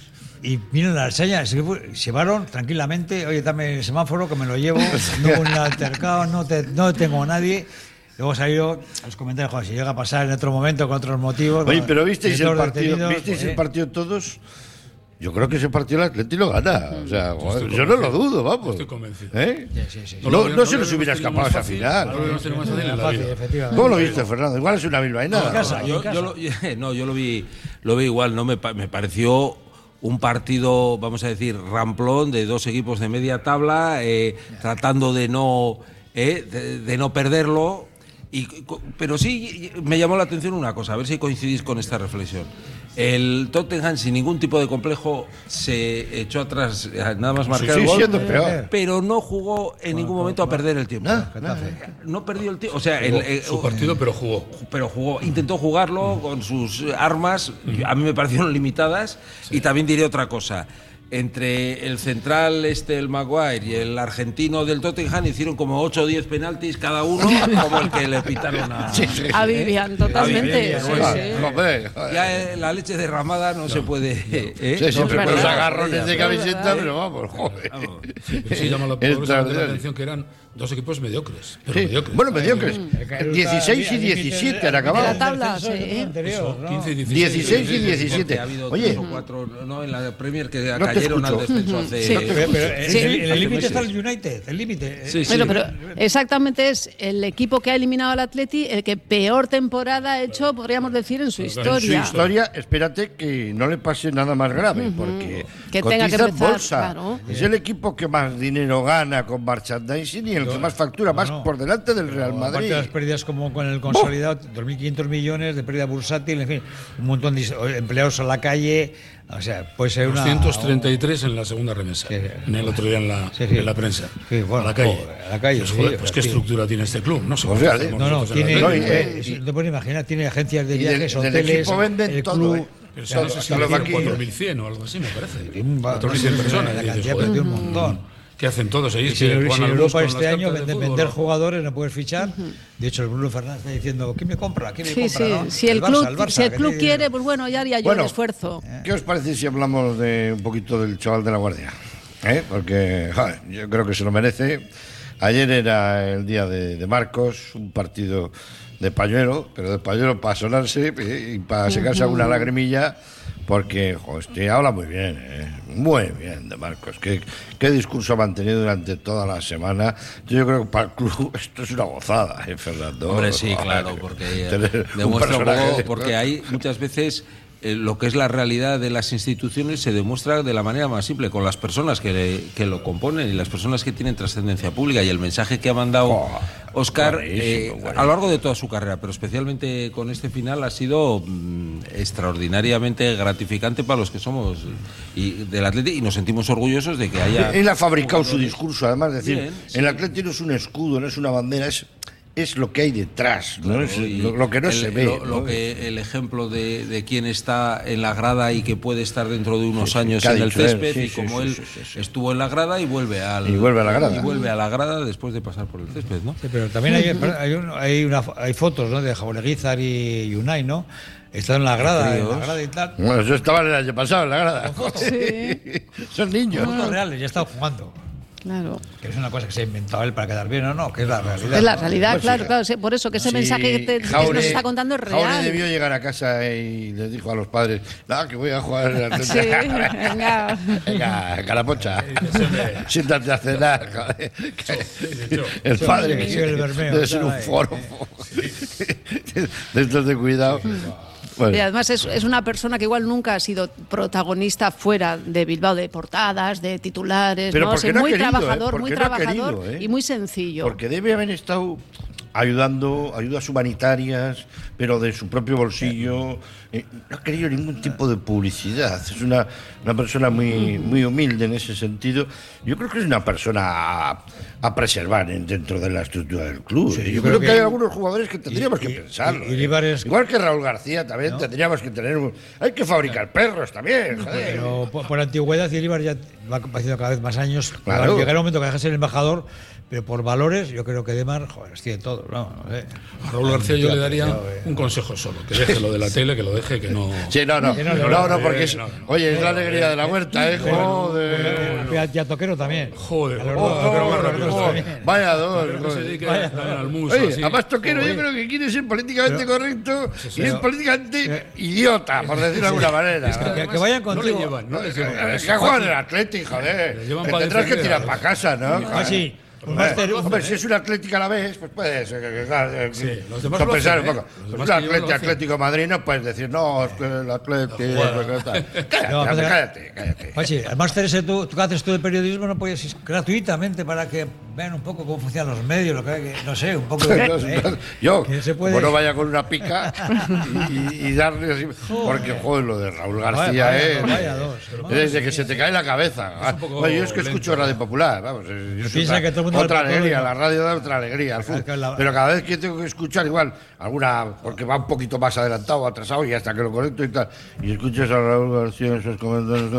Y vino la señas, se fue- se llevaron tranquilamente, oye, dame el semáforo que me lo llevo, no hubo un altercado, no, te, no tengo a nadie. Luego salió los comentarios, joder, si llega a pasar en otro momento con otros motivos. Oye, bueno, pero visteis el todos partido, detenidos, ¿visteis pues, el eh. partido todos? Yo creo que ese partido el Atleti lo gana. O sea, joder, Estoy yo no lo convencido. dudo, vamos. Estoy convencido. ¿Eh? Sí, sí, sí. No, lo no, hubiera- se lo nos hubiera hubiera tenido escapado más esa fácil, final. no lo hubiéramos tenido más fácil en la Fácil, vida. efectivamente. ¿Cómo lo viste, Fernando? Igual es una bilbainada. En casa. yo, yo lo, no, yo lo vi, lo vi igual, no me, pa- me pareció un partido, vamos a decir, ramplón de dos equipos de media tabla, eh, tratando de no, eh, de, de no perderlo. Y, co- pero sí me llamó la atención una cosa, a ver si coincidís con esta reflexión. El Tottenham, sin ningún tipo de complejo, se echó atrás, eh, nada más marcar Sí, el gol, siendo peor. pero no jugó en ningún momento a perder el tiempo. Nada, nada. No perdió el tiempo. O sea, el, el- Su partido, pero jugó. pero jugó, intentó jugarlo con sus armas, a mí me parecieron limitadas, y también diré otra cosa. Entre el central, este, el Maguire, y el argentino del Tottenham hicieron como ocho o diez penaltis cada uno, como el que le pitaron a, Sí, sí. A Vivian, totalmente. A sí, Vivian, sí. Joder, joder. Ya eh, la leche derramada no, se puede. ¿eh? Sí, siempre es con los verdad. agarrones de Es camiseta, verdad. pero vamos, joder. Vamos. Pero sí llama la, Es pobreza de la extraordinario. atención que eran dos equipos mediocres. Pero Sí. mediocres. Bueno, mediocres. Mm. dieciséis y diecisiete han De acabado. la tabla, Descenso sí. del año anterior, ¿no? quince y dieciséis. dieciséis y Porque diecisiete. ha habido Oye, tres o cuatro, no, en la Premier que te cayeron al escucho. descenso hace. Sí. Pero, pero en Sí. el- en el Hace límite está meses. el United, el límite. Sí, sí. Bueno, pero exactamente es el equipo que ha eliminado al Atleti el que peor temporada ha hecho, podríamos decir, en su en su historia. historia, espérate que no le pase nada más grave, porque Que tenga que cotiza en empezar, bolsa. claro. Es el equipo que más dinero gana con merchandising y el que más factura, más no. por delante del Real Aparte Madrid. de las pérdidas como con el consolidado, dos mil quinientos millones de pérdida bursátil, en fin, un montón de empleados a la calle, o sea, puede ser una... doscientos treinta y tres en la segunda remesa. Sí, sí. En el otro día en la, Sí, sí. en la prensa. Sí, bueno, a la calle. joder, a la calle, Pues, sí, joder, pues qué sí. estructura tiene este club. No sé. Pues cómo fíjate. hacemos No, no, nosotros en tiene, la No, y, calle. eh, no te puedes imaginar, tiene agencias de y del- viajes, del hoteles, equipo venden el todo, club... ¿eh? Pero Claro, no sé si claro, tiene aquí- cuatro mil cien o algo así, me parece. tiene un- cuatro mil cien personas. La Y dices, cantidad joder, perdió un montón. ¿qué hacen todos ahí? Y Que si, juegan si al en bus Europa con este las año cartas de venden, fútbol, vender ¿no? jugadores no puedes fichar. De hecho, el Bruno Fernández está diciendo, ¿quién me compra? ¿Quién me Sí, compra? sí. ¿no? Si el, Barça, club, Barça, si el que club tiene- quiere, pues bueno, ya haría yo Bueno. el esfuerzo. ¿Qué os parece si hablamos de un poquito del chaval de la Guardia? ¿Eh? Porque joder, yo creo que se lo merece. Ayer era el día de, de Marcos, un partido de pañuelo, pero de pañuelo para sonarse y para secarse alguna lagrimilla, porque jo, este habla muy bien, ¿eh? Muy bien de Marcos. ¿Qué, qué discurso ha mantenido durante toda la semana? Yo creo que para el club esto es una gozada, ¿eh, Fernando? Hombre, sí, Joder, claro, porque tener demuestra un un poco, personaje- porque hay muchas veces eh, lo que es la realidad de las instituciones se demuestra de la manera más simple, con las personas que, que lo componen y las personas que tienen trascendencia pública. Y el mensaje que ha mandado Oh, Óscar buenísimo, eh, buenísimo. a lo largo de toda su carrera, pero especialmente con este final, ha sido mm, extraordinariamente gratificante para los que somos y del Atleti, y nos sentimos orgullosos de que haya... Él ha fabricado su discurso, además, decir, Bien, sí. el Atlético no es un escudo, no es una bandera, es, es lo que hay detrás, ¿no? Claro, Es y lo, lo que no el- se ve. Lo, lo ¿no? que el ejemplo de, de quien está en la grada y que puede estar dentro de unos Sí, sí, años que ha en el dicho él, césped, sí, y sí, como sí, él sí, sí, sí. estuvo en la grada y vuelve al Y vuelve a la grada. y vuelve a la grada después de pasar por el césped, ¿no? Sí, pero también hay, hay, un- hay, una, hay fotos, ¿no?, de Jaureguizar y Unai, ¿no? Están en la grada, en la grada y tal. Bueno, eso estaba el año pasado en la grada. Sí. Son niños. Fotos reales, ya están jugando. Claro. Que es una cosa que se ha inventado él para quedar bien o no, que es la realidad. Es la ¿no? realidad, Pues claro, sí. claro. sí, Por eso que ese Sí, mensaje que, te, que Jaure- nos está contando es Jaure real. debió llegar a casa y le dijo a los padres, nada, que voy a jugar en el Sí, venga. Venga, carapocha, siéntate a cenar. Joder. El padre Sí, que sí, el Bermeo, debe ser un ¿sabes? foro. De estos de cuidado. Bueno. Y además es, es una persona que igual nunca ha sido protagonista fuera de Bilbao, de portadas, de titulares, Pero ¿no? porque Es no ha muy querido, ¿eh? trabajador, Porque muy no ha trabajador querido, ¿eh? y muy sencillo. Porque debe haber estado ayudando, ayudas humanitarias, pero de su propio bolsillo. Eh, no ha querido ningún tipo de publicidad. Es una, una persona muy, muy humilde en ese sentido. Yo creo que es una persona a, a preservar en- dentro de la estructura del club. Sí, ¿eh? yo yo creo creo que, que- hay algunos jugadores que tendríamos y- que y- pensarlo. y- y ¿eh? Líbares- Igual que Raúl García también tendríamos que tener... un- hay que fabricar perros también, joder. Pero por, por antigüedad, Iribar ya va haciendo cada vez más años. Claro. Llegará un momento que deja de ser embajador, pero por valores, yo creo que Demar, joder, tiene todo. No, no sé. A Raúl García yo le daría Yo, eh, un consejo solo, que deje lo de la tele, que lo deje, que no... Sí, no, no, Que no, no, no, no, porque es, no, no. oye, es la alegría de la huerta, ¿eh? Joder. Y a, y a Toquero también. Joder, A los oh, dos, Toquero a los más dos rápido. también. Vaya dos. Pero que se joder. dedique Vaya. también al muso, Oye, así. además Toquero yo Joder. creo que quiere ser políticamente Pero- correcto y es pero- políticamente idiota, por decirlo de alguna manera. Es que Que, además que vayan no le contigo. llevan, no le Eh, llevan. Que juegan en el Atleti, joder. Le llevan Que pa' tendrás que defender tirar a- para casa, ¿no? Ah, sí. Un Hombre, máster- hombre, si es un Atlético a la vez, pues puedes eh, claro, eh, Sí, los demás sopesar lo hacen, un poco. ¿eh? Los Pues demás un que llevan Atleti, lo hacen. Atlético de Madrid, no puedes decir, no, es que el Atleti... Cállate, No, hombre, pasa- cállate, cállate. Pachi, el máster ese tú, tú que haces tú de periodismo no puedes ir gratuitamente para que vean un poco cómo funcionan los medios, lo que hay que, no sé, un poco de, No, ¿eh? no, Yo, Que se puede- como no vaya con una pica y, y- y darle así. Porque, joder, lo de Raúl García, Vaya, ¿eh? vaya, vaya dos, hermano. Es de que se te cae la cabeza. un poco Bueno, yo es que lento, escucho Radio Popular, vamos. Es Piensa otra, que todo el mundo otra va al alegría, petróleo. la radio da otra alegría al fútbol. que la- Pero cada vez que tengo que escuchar igual, alguna, porque va un poquito más adelantado o atrasado y hasta que lo conecto y tal, y escuchas a Raúl García en esos comentarios.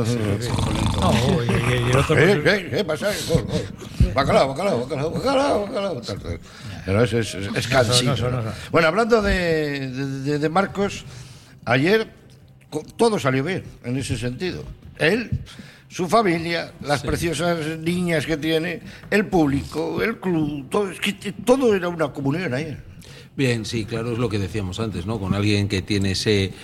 No, y, y- y el otro. ¿Eh? ¿Qué? ¿Qué pasa? Gol, gol. Bacalao, bacalao, bacalao, bacalao, bacalao. tal, tal. Pero es, es, es, es cansino. No, no, no, no. Bueno, hablando de, de, de Marcos, ayer co- todo salió bien en ese sentido. Él, su familia, las preciosas niñas que tiene, el público, el club, todo, es que t- todo era una comunión ayer. Bien, sí, claro, es lo que decíamos antes, ¿no? Con alguien que tiene ese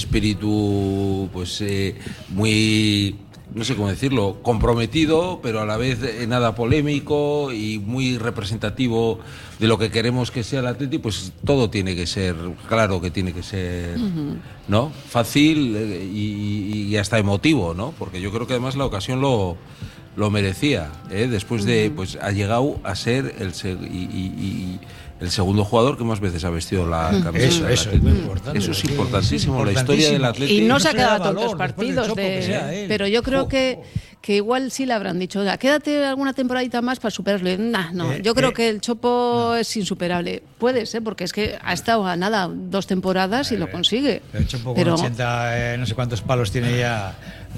espíritu, pues, eh, muy, no sé cómo decirlo, comprometido, pero a la vez eh, nada polémico y muy representativo de lo que queremos que sea el Atleti, pues todo tiene que ser, claro que tiene que ser, ¿no? Fácil eh, y, y hasta emotivo, ¿no? Porque yo creo que además la ocasión lo lo merecía, ¿eh? Después de, pues ha llegado a ser el se- y, y- y el segundo jugador que más veces ha vestido la camiseta. Eso, del eso, Atleti. es muy importante. Eso es importantísimo, la Importantísimo. historia del Atleti. Y no no se ha se le da quedado tantos valor después del partidos, chopo de, que sea él. pero yo creo Jo, que, jo. que igual sí le habrán dicho, "Oiga, quédate alguna temporadita más para superarlo". Y, Nah, no, Eh, yo creo eh, que el Chopo es insuperable. Puede ser, porque es que ha estado a nada dos temporadas y lo consigue. El Chopo con Pero ochenta, eh, no sé cuántos palos tiene ya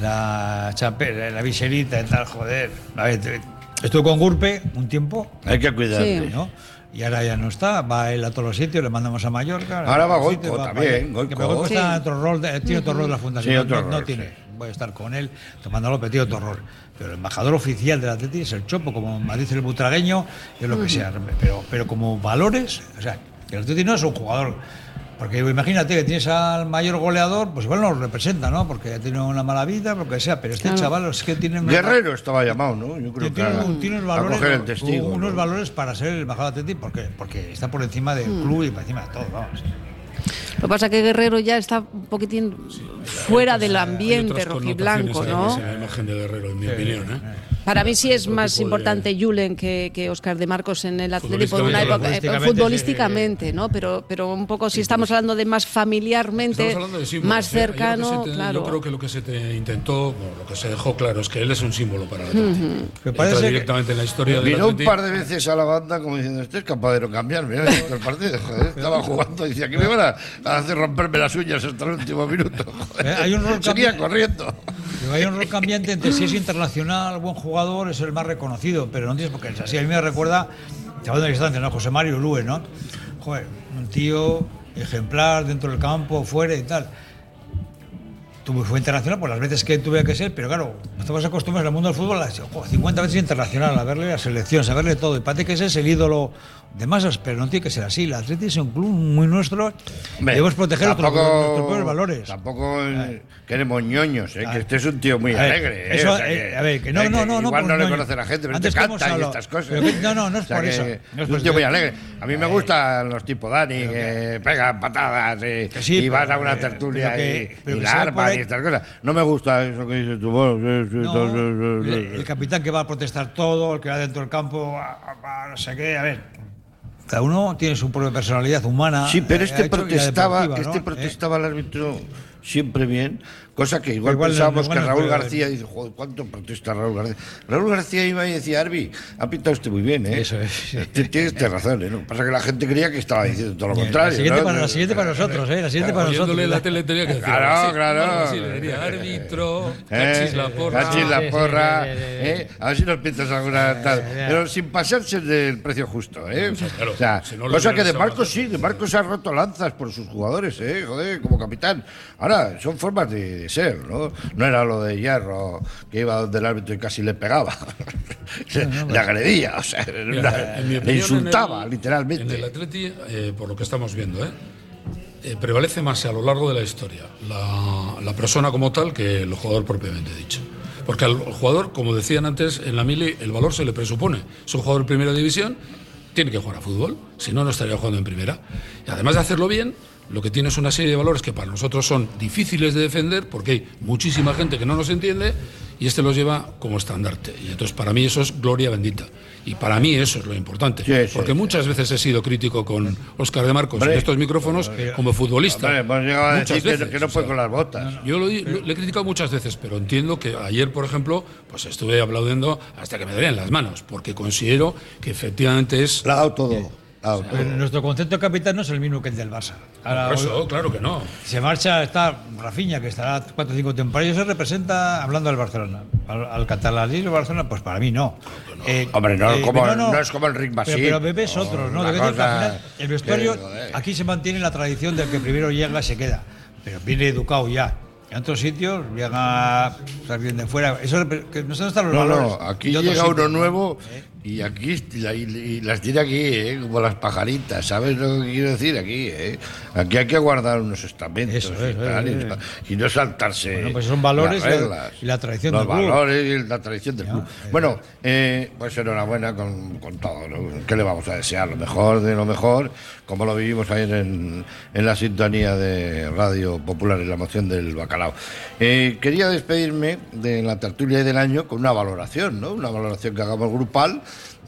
la champera, la viserita y tal, joder. A ver, te- estuve con Gurpe un tiempo, Hay que cuidarle. Sí. ¿no? Y ahora ya no está, va él a todos los sitios, le mandamos a Mallorca. Ahora va a todos los Goico sitios, también, para allá. Goico. Que Goico Sí. está en otro rol, de- tiene otro rol de la fundación, Sí, no- otro no, no rol, tiene. sí. Voy a estar con él, tomándolo, pero tiene otro rol. Pero el embajador oficial del Atleti es el Chopo, como dice el butragueño, es lo que sea. Pero, pero como valores, o sea, El Atleti no es un jugador. Porque imagínate que tienes al mayor goleador, pues igual no lo representa, ¿no? Porque ha tenido una mala vida, lo que sea, pero este claro. chaval es que tiene... Guerrero estaba llamado, ¿no? Yo creo tiene, que a, tiene unos valores, a coger el testigo, unos ¿no? valores para ser el embajador de Atleti, porque, porque está por encima del mm. club y por encima de todo, vamos. Lo que pasa es que Guerrero ya está un poquitín sí, fuera del ambiente rojiblanco, ¿no? En la imagen de Guerrero, en mi sí, opinión, ¿eh? Para mí sí es más importante de... Julen que, que Óscar de Marcos en el Atlético por una época futbolísticamente, futbolísticamente sí, ¿no? Pero, pero un poco si sí, estamos hablando de más familiarmente, de símbolos, más cercano, te, claro. Yo creo que lo que se te intentó, bueno, lo que se dejó claro es que él es un símbolo para el Atlético. Uh-huh. Entra directamente que... en la historia del Atlético. Miró un par de veces a la banda como diciendo, este es capaz de no cambiar, mira el partido, joder, estaba jugando y decía que me van a, a hacer romperme las uñas hasta el último minuto. Eh, hay un rol Seguía corriendo. Hay un rol cambiante entre si es internacional, buen jugador, es el más reconocido, pero no tienes por qué es así. A mí me recuerda, chaval de distancia, ¿no? José Mario Lue, ¿no? Joder, un tío ejemplar dentro del campo, fuera y tal. Tuve, fue internacional por las veces que tuve que ser, pero claro, no estabas acostumbrado al mundo del fútbol a cincuenta veces internacional, a verle las selecciones, a verle todo. Y parece que ese es el ídolo de masas, pero no tiene que ser así. El Atleti es un club muy nuestro. Hombre, debemos proteger tampoco, nuestros, nuestros propios valores. Tampoco eh, queremos ñoños, eh, que este es un tío muy a ver, alegre. Eso, eh, o sea que, eh, a ver, que no, no, no. Igual no, no, no le no, conoce la gente, pero antes te canta y estas cosas. Pero, no, no, no es o sea por eso. No es por un tío eso. muy alegre. A mí me gustan los tipos Dani, que pegan patadas y, sí, y vas pero, a una pero, tertulia que, y, y la arman y estas cosas. No me gusta eso que dices tú. Bueno, sí, sí, no, no, el, el capitán que va a protestar todo, el que va dentro del campo, a, a, a, no sé qué, a ver. Cada uno tiene su propia personalidad humana. Sí, pero este hecho, protestaba, ¿no? este protestaba ¿Eh? al árbitro siempre bien, cosa que igual, igual pensábamos igual que no Raúl puede García haber. dice, joder, ¿cuánto protesta Raúl García? Raúl García iba y decía, Arbi, ha pintado usted muy bien, ¿eh? Eso es. Sí. Tienes razón, ¿eh? ¿no? Pasa que la gente creía que estaba diciendo todo lo bien, contrario. La siguiente, ¿no? para, la siguiente para nosotros, ¿eh? La siguiente claro, para nosotros. la tele tenía que decir. Claro, sí, claro. Sí, le diría árbitro, eh, cachis la porra. Cachis la porra, sí, sí, sí, sí. ¿eh? A ver si nos pintas alguna tal. Pero sin pasarse del precio justo, ¿eh? Claro, o sea, si no cosa que de Marcos sí, de Marcos ha roto lanzas por sus jugadores, ¿eh? Joder, como capitán. Ahora, son formas de, de ser, ¿no? No era lo de Hierro, que iba donde el árbitro y casi le pegaba. le, no, no, le agredía, o sea, mira, una, le insultaba, el, literalmente. En el Atleti, eh, por lo que estamos viendo, ¿eh? Eh, prevalece más a lo largo de la historia la, la persona como tal que el jugador propiamente dicho. Porque al jugador, como decían antes, en la mili el valor se le presupone. Es un jugador de primera división, tiene que jugar a fútbol, si no, no estaría jugando en primera. Y además de hacerlo bien, lo que tiene es una serie de valores que para nosotros son difíciles de defender porque hay muchísima gente que no nos entiende y este los lleva como estandarte. Y entonces para mí eso es gloria bendita. Y para mí eso es lo importante. Sí, sí, porque sí. muchas veces he sido crítico con Óscar de Marcos en estos micrófonos pero, como futbolista. Hombre, pues llegaba a decir veces, que no fue o sea, con las botas. Yo lo, lo, le he criticado muchas veces, pero entiendo que ayer, por ejemplo, pues estuve aplaudiendo hasta que me dolían las manos, porque considero que efectivamente es... La ha dado todo. Ah, o sea, nuestro concepto de capitán no es el mismo que el del Barça. Ahora, eso, hoy, claro que no. Se marcha, está Rafinha, que estará cuatro o cinco temporadas. Eso representa, hablando del Barcelona, al, al catalanismo del Barcelona, pues para mí no. no. Eh, Hombre, no, eh, como, no, no, no es como el Rick Basile. Pero, pero Pepe es otro, ¿no? Cosa, que al final, el vestuario, que, aquí se mantiene la tradición del que primero llega y se queda. Pero viene educado ya. En otros sitios llega a bien de fuera. Eso que no están los no, valores. No, aquí llega sitios, uno nuevo ¿eh? y aquí y, y las tiene aquí, ¿eh? Como las pajaritas. ¿Sabes lo que quiero decir aquí? ¿eh? Aquí hay que guardar unos estamentos eso, y, eso, tal, eso, y, no, y no saltarse. Bueno, pues son valores las reglas, y la tradición los del club. Los valores y la tradición del club. Eh, bueno, eh, pues enhorabuena con, con todo, ¿no? ¿Qué le vamos a desear? Lo mejor de lo mejor, como lo vivimos ayer en, en la sintonía de Radio Popular, en la moción del bacalao. Eh, quería despedirme de la tertulia del año con una valoración, ¿no? Una valoración que hagamos grupal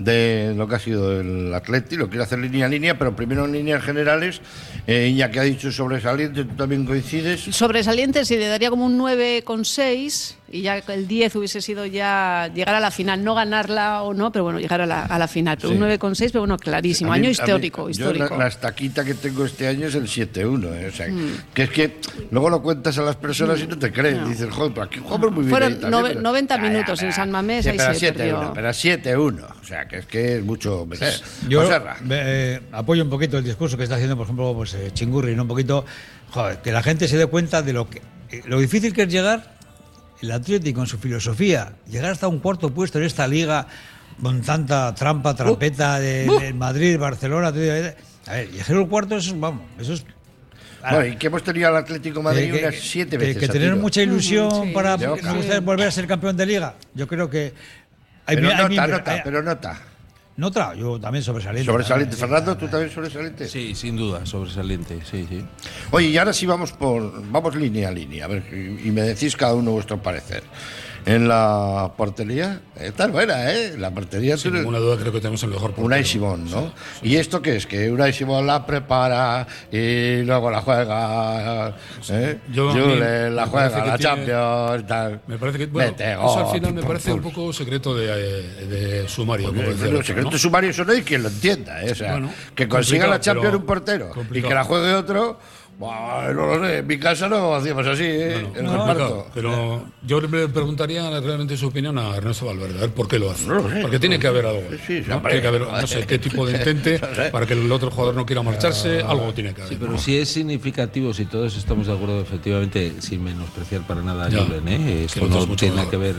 de lo que ha sido el Atleti. Lo quiero hacer línea a línea, pero primero en líneas generales. Eh, Iñaki ha dicho sobresaliente, ¿tú también coincides? Sobresaliente, sí, le daría como un nueve coma seis y ya el diez hubiese sido ya llegar a la final, no ganarla o no, pero bueno, llegar a la, a la final. Pero sí. Un nueve coma seis, pero bueno, clarísimo. Mí, año histórico, mí, histórico. Yo la, la estaquita que tengo este año es el siete uno, ¿eh? O sea, mm. que es que luego lo cuentas a las personas mm. y no te creen. No. Dices, joder, pero aquí jugamos muy bien. Fueron ahí también, pero... noventa ya, minutos ya, ya, en San Mamés, sí, ahí pero se siete perdió. uno, pero siete uno, o sea, que es que es mucho... Sí. Yo eh, apoyo un poquito el discurso que está haciendo, por ejemplo, pues eh, Chingurri, ¿no? Un poquito, joder, que la gente se dé cuenta de lo que eh, lo difícil que es llegar el Atlético con su filosofía, llegar hasta un cuarto puesto en esta liga con tanta trampa, trampeta de, de Madrid, Barcelona, A ver, y el cuarto, eso, vamos, eso es... Bueno, y que hemos tenido al Atlético de Madrid que, unas siete veces. Que, que tener mucha ilusión sí, para sí, sí. volver a ser campeón de Liga. Yo creo que... Hay, pero hay nota, miembros, nota, hay, pero nota. Nota, yo también sobresaliente. Sobresaliente. También, Fernando, sí, ¿tú también sobresaliente? Sí, sin duda, sobresaliente, sí, sí. Oye, y ahora sí vamos por vamos línea a línea, a ver, y, y me decís cada uno vuestro parecer. En la portería, está buena, ¿eh? La portería... Sin ninguna duda creo que tenemos el mejor portero. Unai Simón, ¿no? Sí, sí. ¿Y esto qué es? Que Unai Simón la prepara y luego la juega, ¿eh? Yo, Jule, la juega, la Champions, tal. Me parece que, bueno, eso al final me parece un poco secreto de, de sumario. Como decía, el secreto ¿no? sumario eso no hay quien lo entienda, ¿eh? O sea, bueno, que consiga la Champions un portero complicado. Y que la juegue otro... Bueno, no lo sé, en mi casa no hacíamos así, ¿eh? No, no, el reparto. Pero yo le preguntaría realmente su opinión a Ernesto Valverde, a ver por qué lo hace. No, sí, porque tiene que haber algo. Sí, ¿no? Tiene que haber, no sé, qué tipo de intente para que el otro jugador no quiera marcharse, algo tiene que haber. Sí, pero ¿no? si es significativo, si todos estamos de acuerdo, efectivamente, sin menospreciar para nada a Julen, ¿eh? Esto no tiene nada que ver.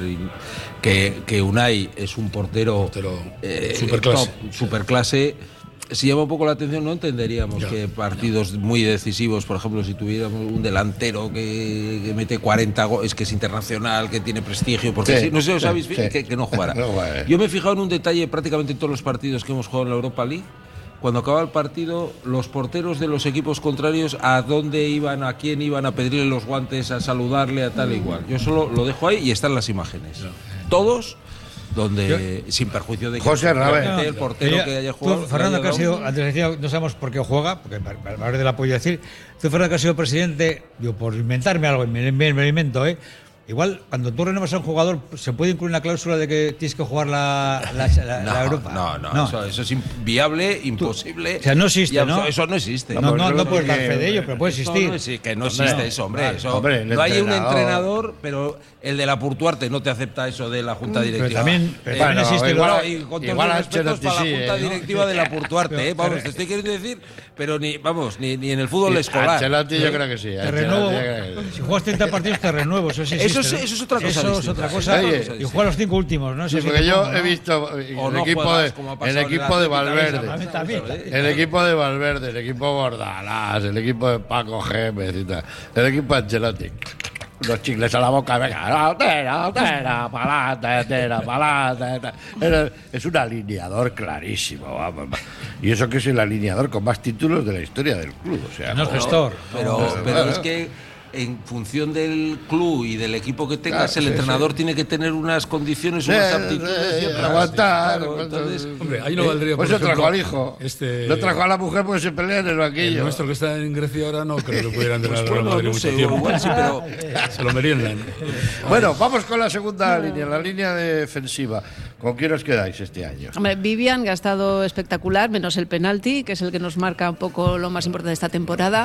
Que, que Unai es un portero, portero eh, superclase. Top, superclase. Si llama un poco la atención, no entenderíamos ya, que partidos ya. muy decisivos, por ejemplo, si tuviéramos un delantero que, que mete cuarenta goles, que es internacional, que tiene prestigio, porque sí, si, no sé si os habéis visto, sí. que, que no jugara. No, vale. Yo me he fijado en un detalle prácticamente en todos los partidos que hemos jugado en la Europa League. Cuando acaba el partido, los porteros de los equipos contrarios, a dónde iban, a quién iban a pedirle los guantes, a saludarle, a tal e igual. Yo solo lo dejo ahí y están las imágenes. Ya. Todos... donde yo, sin perjuicio de que José Rabé, no, el portero ella, que haya jugado. Tú, Fernando, que has sido, antes decía, no sabemos por qué juega, porque Valverde de la podía decir. Tú, Fernando, que has sido presidente, yo por inventarme algo, me, me, me lo invento, ¿eh? Igual, cuando tú renuevas a un jugador, ¿se puede incluir una cláusula de que tienes que jugar la, la, la, no, la Europa? No, no, no. Eso, eso es inviable, imposible. Tú, o sea, no existe, ya, ¿no? Eso no existe. No, no, no, no puedes dar fe de ello, pero puede existir. No, no, sí, que no existe no, eso, hombre. Vale, eso, hombre no hay un entrenador, pero el de la Purtuarte no te acepta eso de la Junta Directiva. Pero también, pero eh, también bueno, existe... Igual, lo... y con todos los respetos para la Junta sí, Directiva ¿no? de la Purtuarte, ¿eh? Vamos, te estoy queriendo decir, pero ni, vamos, ni, ni en el fútbol escolar. Ancelotti yo creo que sí. Te renuevo. Si juegas treinta partidos, te renuevo. Eso sí existe. Eso es otra cosa. Eso es otra cosa. Oye, y juega los cinco últimos, ¿no? Sí, porque yo he visto el no equipo juegas, de el equipo de Valverde, también, el equipo de Valverde, el equipo Bordalás, el equipo de Paco Gémez y tal, el equipo de Ancelotti. Los chicles a la boca, venga, tera, tera, palata, tera, palata. Es un alineador clarísimo, vamos. Y eso que es el alineador con más títulos de la historia del club. O sea, no es gestor. Pero, pero, pero es que en función del club y del equipo que tengas, claro, el sí, entrenador sí. tiene que tener unas condiciones, unas sí, aptitudes sí, y aguantar. Sí, claro, entonces, hombre, ahí no valdría. Pues por se trajo al hijo. Este, lo trajo a la mujer porque se pelea en el banquillo. El nuestro que está en Grecia ahora no creo que pudiera entrenar pues, a bueno, Madrid no mucho sé, tiempo. Igual, sí, pero se lo meriendan. Bueno, vamos con la segunda línea, la línea defensiva. ¿Con quién os quedáis este año? Hombre, Vivian, que ha estado espectacular, menos el penalti, que es el que nos marca un poco lo más importante de esta temporada.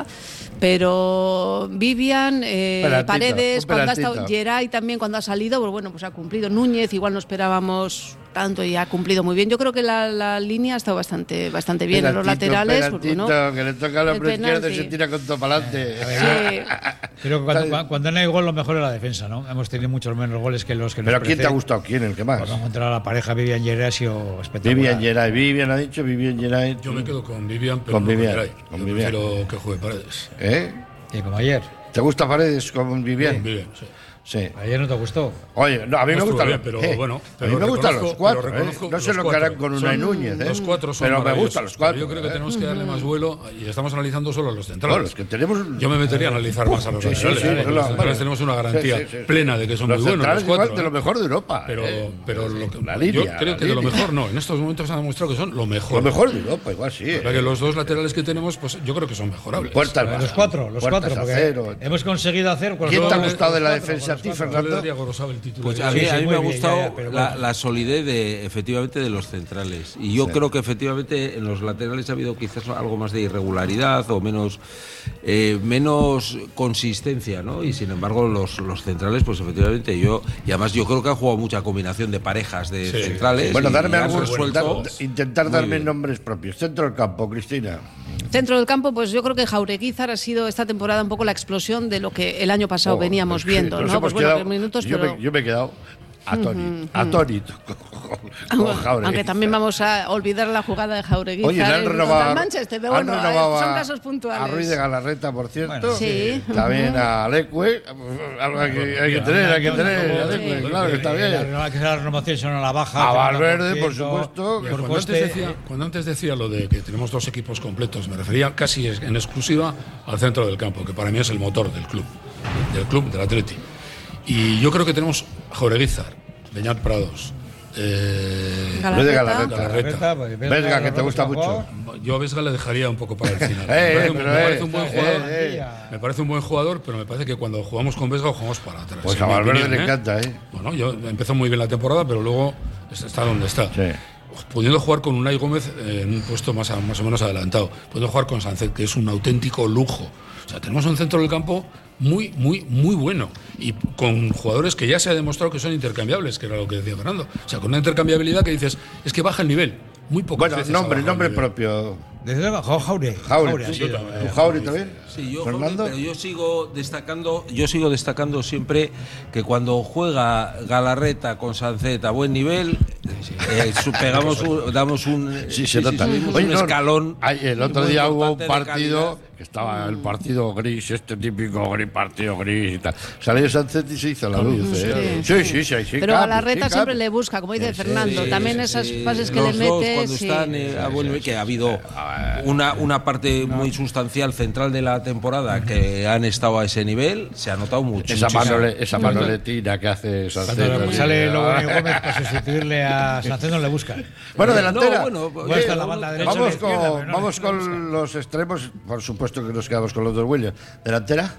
Pero Vivian, eh, Paredes, cuando ha estado Geray también, cuando ha salido, pues bueno, pues ha cumplido. Núñez, igual no esperábamos tanto y ha cumplido muy bien. Yo creo que la, la línea ha estado bastante, bastante bien. En los laterales, pues bueno, que le toca al hombre izquierdo y se tira con todo para adelante. Sí. Pero cuando, cuando no hay gol, lo mejor es la defensa, ¿no? Hemos tenido muchos menos goles que los que nos ¿Pero quién te ha gustado? ¿Quién? ¿El que más? Cuando hemos encontrado a la pareja Vivian Geray ha sido espectacular. Vivian Geray, Vivian ha dicho, Vivian Geray. Yo me quedo con Vivian, pero con no Vivian, con Geray. Con Yo Vivian. prefiero que juegue Paredes. ¿Eh? Y como ayer. ¿Te gusta Paredes con Vivian? Con Vivian, sí. Sí. ¿Ayer no te gustó? Oye, no, a mí no me gustan bien, pero eh, bueno, pero a mí me gustan los cuatro. Eh. No sé lo que harán con Unai son, Núñez, eh. Los cuatro son pero me gustan los cuatro. Pero yo creo que eh. tenemos que darle más vuelo y estamos analizando solo a los centrales. No, los que tenemos... Yo me metería a analizar más a los sí, centrales. Sí, sí, los sí, centrales vale. tenemos una garantía sí, sí, sí. plena de que son los muy buenos los cuatro. Igual de lo mejor de Europa. Pero, eh. pero lo que, la línea, yo creo que línea. de lo mejor no. En estos momentos han demostrado que son lo mejor. Lo mejor de Europa, igual sí. La que los dos laterales que tenemos, pues yo creo que son mejorables. Puertas los más, cuatro, los cuatro, porque cero. Hemos conseguido hacer. ¿Quién te ha gustado de la defensa a ti, Fernando? Pues a mí, a mí me ha gustado bien, ya, ya, la, bueno. la solidez de, efectivamente, de los centrales. Y yo sí. creo que efectivamente en los laterales ha habido quizás algo más de irregularidad o menos eh, menos consistencia, ¿no? Y sin embargo los, los centrales, pues efectivamente yo y además yo creo que ha jugado mucha combinación de parejas de sí. centrales. Bueno, y, darme y algún, resuelto dar, intentar darme bien. nombres propios. Centro del campo, Cristina. Centro del campo, pues yo creo que Jaureguizar ha sido esta temporada un poco la explosión de lo que el año pasado oh, veníamos viendo, ¿no? Pues bueno, quedado, minutos, yo, pero... me, yo me he quedado atónito, uh-huh. atónito con, con Jauregui. Aunque también vamos a olvidar la jugada de Jauregui. Oye, le han renovado, Manchester, pero bueno, renovado son casos puntuales. A Ruiz de Galarreta, por cierto. Bueno, sí. También uh-huh. a Alecue. Algo hay que, hay que tener, hay que tener. Alecue, sí. Claro que está bien. La, que la renovación son a la baja. A Valverde, por supuesto. Por cuando, antes decía, cuando antes decía lo de que tenemos dos equipos completos, me refería casi en exclusiva al centro del campo, que para mí es el motor del club, del club, del Atleti. Y yo creo que tenemos Jaureguizar, Beñat Prados, eh, Galarreta, Galarreta, Galarreta. Vesga, que te gusta mucho. Yo a Vesga le dejaría un poco para el final. eh, me, parece un, pero, me parece eh, un buen jugador. Eh, eh. Me parece un buen jugador, pero me parece que cuando jugamos con Vesga jugamos para atrás. Pues a Valverde le ¿eh? encanta, ¿eh? Bueno, yo empezó muy bien la temporada, pero luego está donde está. Sí. Pudiendo jugar con Unai Gómez eh, en un puesto más, a, más o menos adelantado, pudiendo jugar con Sánchez, que es un auténtico lujo. O sea, tenemos un centro del campo muy, muy, muy bueno y con jugadores que ya se ha demostrado que son intercambiables, que era lo que decía Fernando. O sea, con una intercambiabilidad que dices, es que baja el nivel. Muy poco. Bueno, nombre, nombre propio. Desde luego, Jaure. Jaure, ¿tú, ¿tú Jaure también? Sí, yo, Fernando. Jaure, pero yo sigo destacando, yo sigo destacando siempre que cuando juega Galarreta con Sánchez a buen nivel, eh, pegamos un, damos un, sí, se nota. Sí, sí, Oye, un no, escalón. Ay, el otro día hubo un partido que estaba el partido gris, este típico gris, partido gris y tal. Salió Sánchez y se hizo la luz. Sí, ¿eh? sí, sí, sí, sí, sí. Pero cambio, Galarreta sí, siempre cambio. le busca, como dice sí, Fernando. Sí, también sí, esas sí. pases que Los le dos, mete. cuando Sí. están eh, a buen nivel, que ha habido una, una parte muy sustancial central de la temporada que han estado a ese nivel, se ha notado mucho. Esa, muchísimo. manole, esa manoletina que hace Sánchez. Cuando sale luego Gómez para sustituirle a Sánchez, no le busca. Bueno, delantera. No, bueno, Oye, la banda derecha vamos izquierda, con, no, vamos no, no, con no, los extremos. Por supuesto que nos quedamos con los dos Williams. ¿Delantera?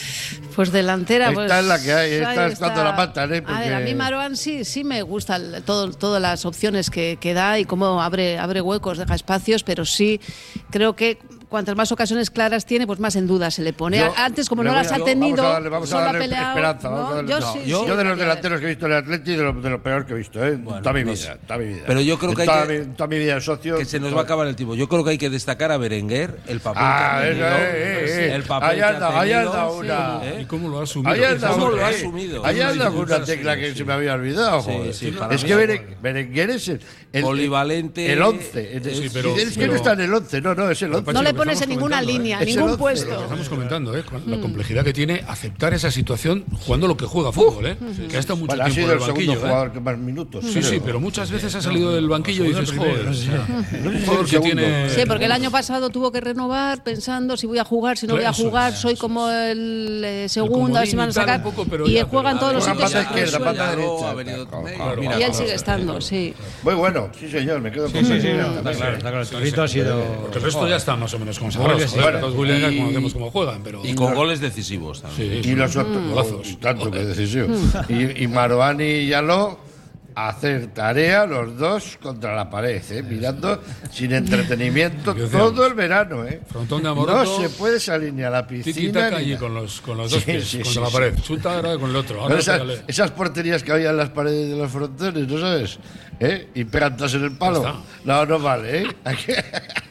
Pues delantera, esta pues, es la que hay, esta ahí es cuando está. la matan, ¿eh? Porque... A ver, a mí Marouane sí, sí me gustan todo, todas las opciones que, que da y cómo abre, abre huecos, deja espacios, pero sí creo que cuantas más ocasiones claras tiene, pues más en duda se le pone. Yo, Antes, como no voy las a, ha tenido, vamos a darle, vamos solo a ha darle peleado. esperanza. ¿no? Vamos a darle, Yo, no, sí, yo, sí, yo de los sí, delanteros que he visto en el Atleti, de lo, de lo peor que he visto, ¿eh? Bueno, toda mi no vida, sé. toda mi vida. Pero yo creo que hay toda que, mi, toda mi vida de socio. que se nos va a acabar el tiempo. Yo creo que hay que destacar a Berenguer, el papel Ah, que ha tenido. eso, eh, eh, el papel ahí anda, que ha ahí tenido. anda una. ¿eh? ¿Y cómo lo ha asumido? Ahí anda, ¿Cómo una, lo ha eh. asumido? Ahí anda Una una dificultad, tecla sí, que sí. se me había olvidado. Sí, Joder. sí, para es mí que sí. Beren- Berenguer es el, el, Polivalente. El once. Sí, pero- es que pero- no está en el once, no, no, es el once. No le Lo pones estamos en ninguna comentando, línea, ¿eh? Es el ningún once. puesto. Lo estamos comentando, ¿eh? La complejidad que tiene aceptar esa situación jugando lo que juega fútbol, ¿eh? Que ha estado mucho Bueno, ha tiempo sido en el el segundo banquillo, jugador ¿eh? que más minutos. Sí, sí, pero muchas veces ha salido del banquillo y dices, joder, no sé si- un jugador que tiene... Sí, porque el año pasado tuvo que renovar pensando si voy a jugar, si no voy a Eso, jugar, eso, soy eso. como el eh, segundo, a ver si van a comodín y tal, sacar. un poco, pero y ya, juegan pero- todos los Juegan sitios. pata que izquierda, pata suelen. derecha. Ha venido- Claro, Y él claro, sigue claro. estando, sí. Muy bueno, sí señor, me quedo Sí, con sí, él. sí, no, está claro, está claro. El Torito ha sido. Porque el resto ya está más o menos consagrado. Bueno, Joder, sí. los Williams ya Y- conocemos cómo juegan, pero... Y con goles decisivos también. Sí, Y los sí, otros, golazos. y tanto que decisivo. Y, y Marouane y Yaló hacer tarea los dos contra la pared, ¿eh? Mirando sin entretenimiento ¿Qué decíamos? todo el verano, ¿eh? Frontón de No Amoroto, se puede salir ni a la piscina. tiki-taka ni allí nada. con los, con los dos Sí, pies, sí, contra sí, la sí. pared. Chuta ahora con el otro. Pero Ahora esas, pégale. esas porterías que había en las paredes de los frontones, ¿no sabes? ¿Eh? Y pegantas en el palo. Ya está. No, no vale, ¿eh? Hay que,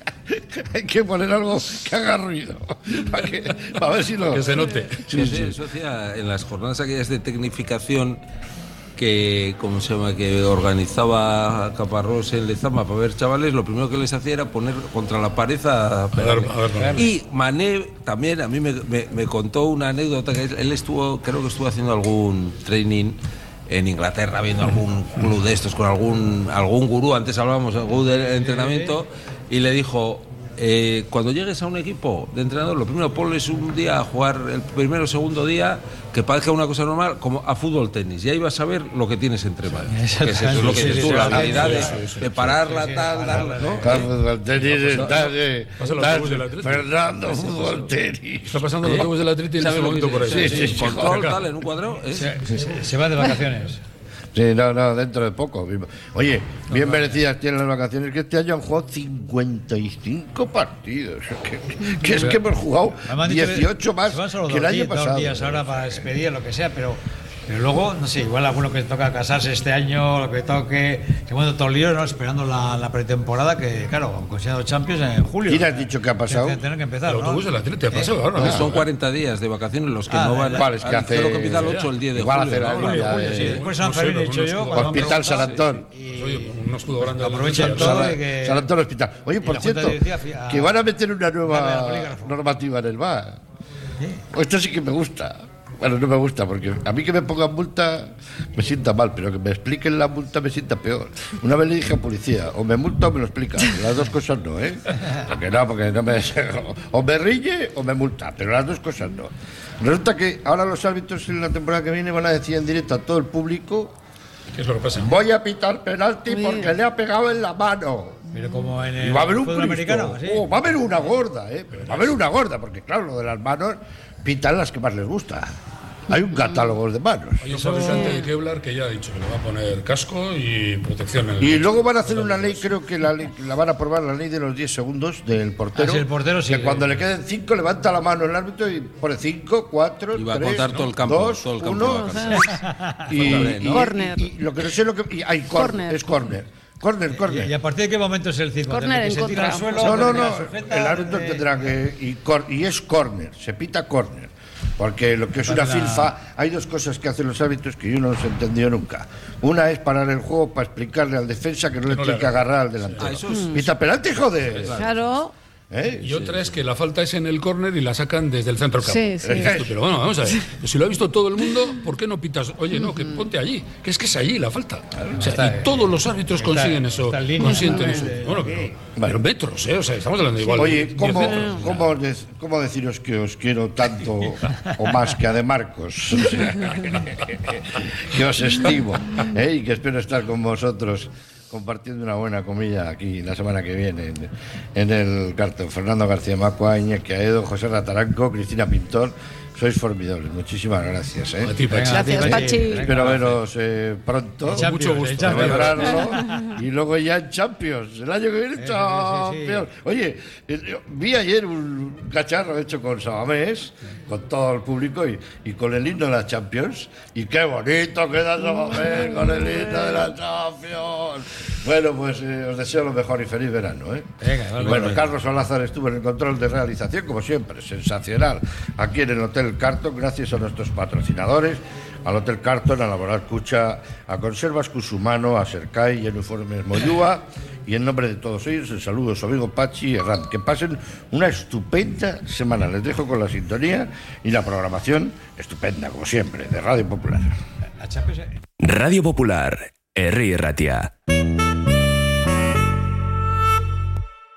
hay que poner algo que haga ruido. Para, que, para ver si lo... Que se note. Sí, sí, eso hacía en las jornadas aquellas de tecnificación que, ¿cómo se llama?, que organizaba Caparrós en Lezama para ver chavales, lo primero que les hacía era poner contra la pared a A ver, a ver, a ver. Y Mané también, a mí me, me- me contó una anécdota, que él estuvo, creo que estuvo haciendo algún training en Inglaterra, viendo algún club de estos con algún, algún gurú, antes hablábamos de gurú de entrenamiento, y le dijo, eh, cuando llegues a un equipo de entrenador, lo primero ponles un día a jugar, el primero o segundo día, que parezca una cosa normal, como a fútbol tenis, y ahí vas a ver lo que tienes entre manos. Que es eso, es lo que Sí, dices sí, tú, la sí, habilidad sí, de, sí, sí, de sí, pararla, sí, sí, tal, sí, darla, ¿no? Fútbol tenis está de... Pasa el está autobús de- del Atleti. Fernando, fútbol tenis. Está pasando el autobús del Atleti en ¿Sabes este lo que momento por ahí. dices? Sí, sí, sí. Control, tal, en un cuadro. ¿eh? Se, se- se va de vacaciones. Sí, no, no, dentro de poco. Oye, bien merecidas tienen las vacaciones, que este año han jugado cincuenta y cinco partidos. Que, que es que hemos jugado Me han dicho dieciocho más se van solo que el dos año días, dos pasado. días ahora para despedir, lo que sea, pero Pero luego, no sé, igual alguno que toca casarse este año, lo que toque, que bueno, todo el lío, ¿no? Esperando la, la pretemporada, que claro, consiguiendo Champions en julio. ¿Quién has dicho que ha pasado? Que tener que empezar, El ¿no? autobús del Atleti ha pasado ahora. Pues son cuarenta días de vacaciones los que Ah, no van. ¿cuál es que hace? Creo que empieza el ocho, el diez de Igual julio. hace la ¿no? liga Julio, de- sí, después San no sé, Fermín he pero dicho un yo. escudo. cuando me Hospital San preguntas, Antón. y- Oye, un escudo grande. del Aprovechen Atleti, todo ¿sabes? de que- San Antón Hospital. Oye, Y por la Junta cierto, decía, fía- que van a meter una Dale al nueva polígrafo. normativa en el V A R. Esto sí que me gusta. Bueno, no me gusta, porque a mí que me pongan multa me sienta mal, pero que me expliquen la multa me sienta peor. Una vez le dije a policía, o me multa o me lo explica. Las dos cosas no, ¿eh? Porque no, porque no me... O me riñe o me multa, pero las dos cosas no. Resulta que ahora los árbitros en la temporada que viene van a decir en directo a todo el público: ¿Qué es lo que pasa? voy a pitar penalti Muy porque bien. le ha pegado en la mano. Pero como en Y el va a haber un fútbol Cristo. americano, ¿sí? Oh, va a haber una gorda, ¿eh? Pero va a haber una gorda, porque claro, lo de las manos pitan las que más les gusta. Hay un catálogo de manos. Hay un fabricante de Kevlar que ya ha dicho que le va a poner casco y protección en el Y coche. luego van a hacer una ley, creo que la, ley- la van a aprobar, la ley de los diez segundos del portero. Ah, sí, el portero sí que que- cuando le queden cinco levanta la mano el árbitro y pone cinco, cuatro, Y va a tres, contar todo el campo, dos, todo el campo uno. va a contar. Y, Vale, ¿no? y- Corner. y- y lo que no sé lo que y hay cor- Corner. es corner. Corner, corner. ¿Y a partir de qué momento es el cinco? Corner ¿Desde que en se tira al contra. suelo? No, no, desde que no. la sujeta, El árbitro desde- tendrá que. Y, cor- y es córner, se pita córner. Porque lo que es una Para la- filfa, hay dos cosas que hacen los árbitros que yo no los he entendido nunca. Una es parar el juego para explicarle al defensa que no le no tiene le que agarre. agarrar al delantero. Ah, eso es- Pita penalti, joder. Claro. ¿Eh? Y otra es que la falta es en el córner y la sacan desde el centro del campo. Sí, sí. Dices tú, pero bueno, vamos a ver. Si lo ha visto todo el mundo, ¿por qué no pitas? Oye, no, que ponte allí, que es que es allí la falta. O sea, Está- y todos los árbitros está- consiguen eso, está en línea, consienten ¿no? eso. De- Bueno, pero, Vale. pero metros, ¿eh? O sea, estamos hablando igual. de Oye, diez ¿cómo, metros. cómo, de- cómo deciros que os quiero tanto o más que a De Marcos? O sea, que os estimo, ¿eh? Y que espero estar con vosotros compartiendo una buena comida aquí la semana que viene en, en el cartón. Fernando García Macua, Iñaki Aedo, José Rataranco, Cristina Pintor. Sois formidables, muchísimas gracias. ¿eh? A ti, Pachi. Gracias, Pachi. Espero veros eh, pronto. En Champions, mucho gusto. en Champions. Celebrarlo. Y luego ya en Champions. El año que viene, sí, Champions. Oye, eh, yo vi ayer un cacharro hecho con Sabamés, con todo el público y, y con el himno de la Champions. Y qué bonito queda Sabamés con el himno de la Champions. Bueno, pues eh, os deseo lo mejor y feliz verano. ¿eh? Venga, Y vale, bueno, vale. Carlos Olázar estuvo en el control de realización, como siempre, sensacional, aquí en el Hotel Carton, gracias a nuestros patrocinadores, al Hotel Carton, a Laboral Cucha, a Conservas Cusumano, a Sercai y a Uniformes Moyúa. Y en nombre de todos ellos, el saludo a su amigo Pachi Herrán. Que pasen una estupenda semana. Les dejo con la sintonía y la programación estupenda, como siempre, de Radio Popular. La Champions, eh. Radio Popular, Herri Ratia.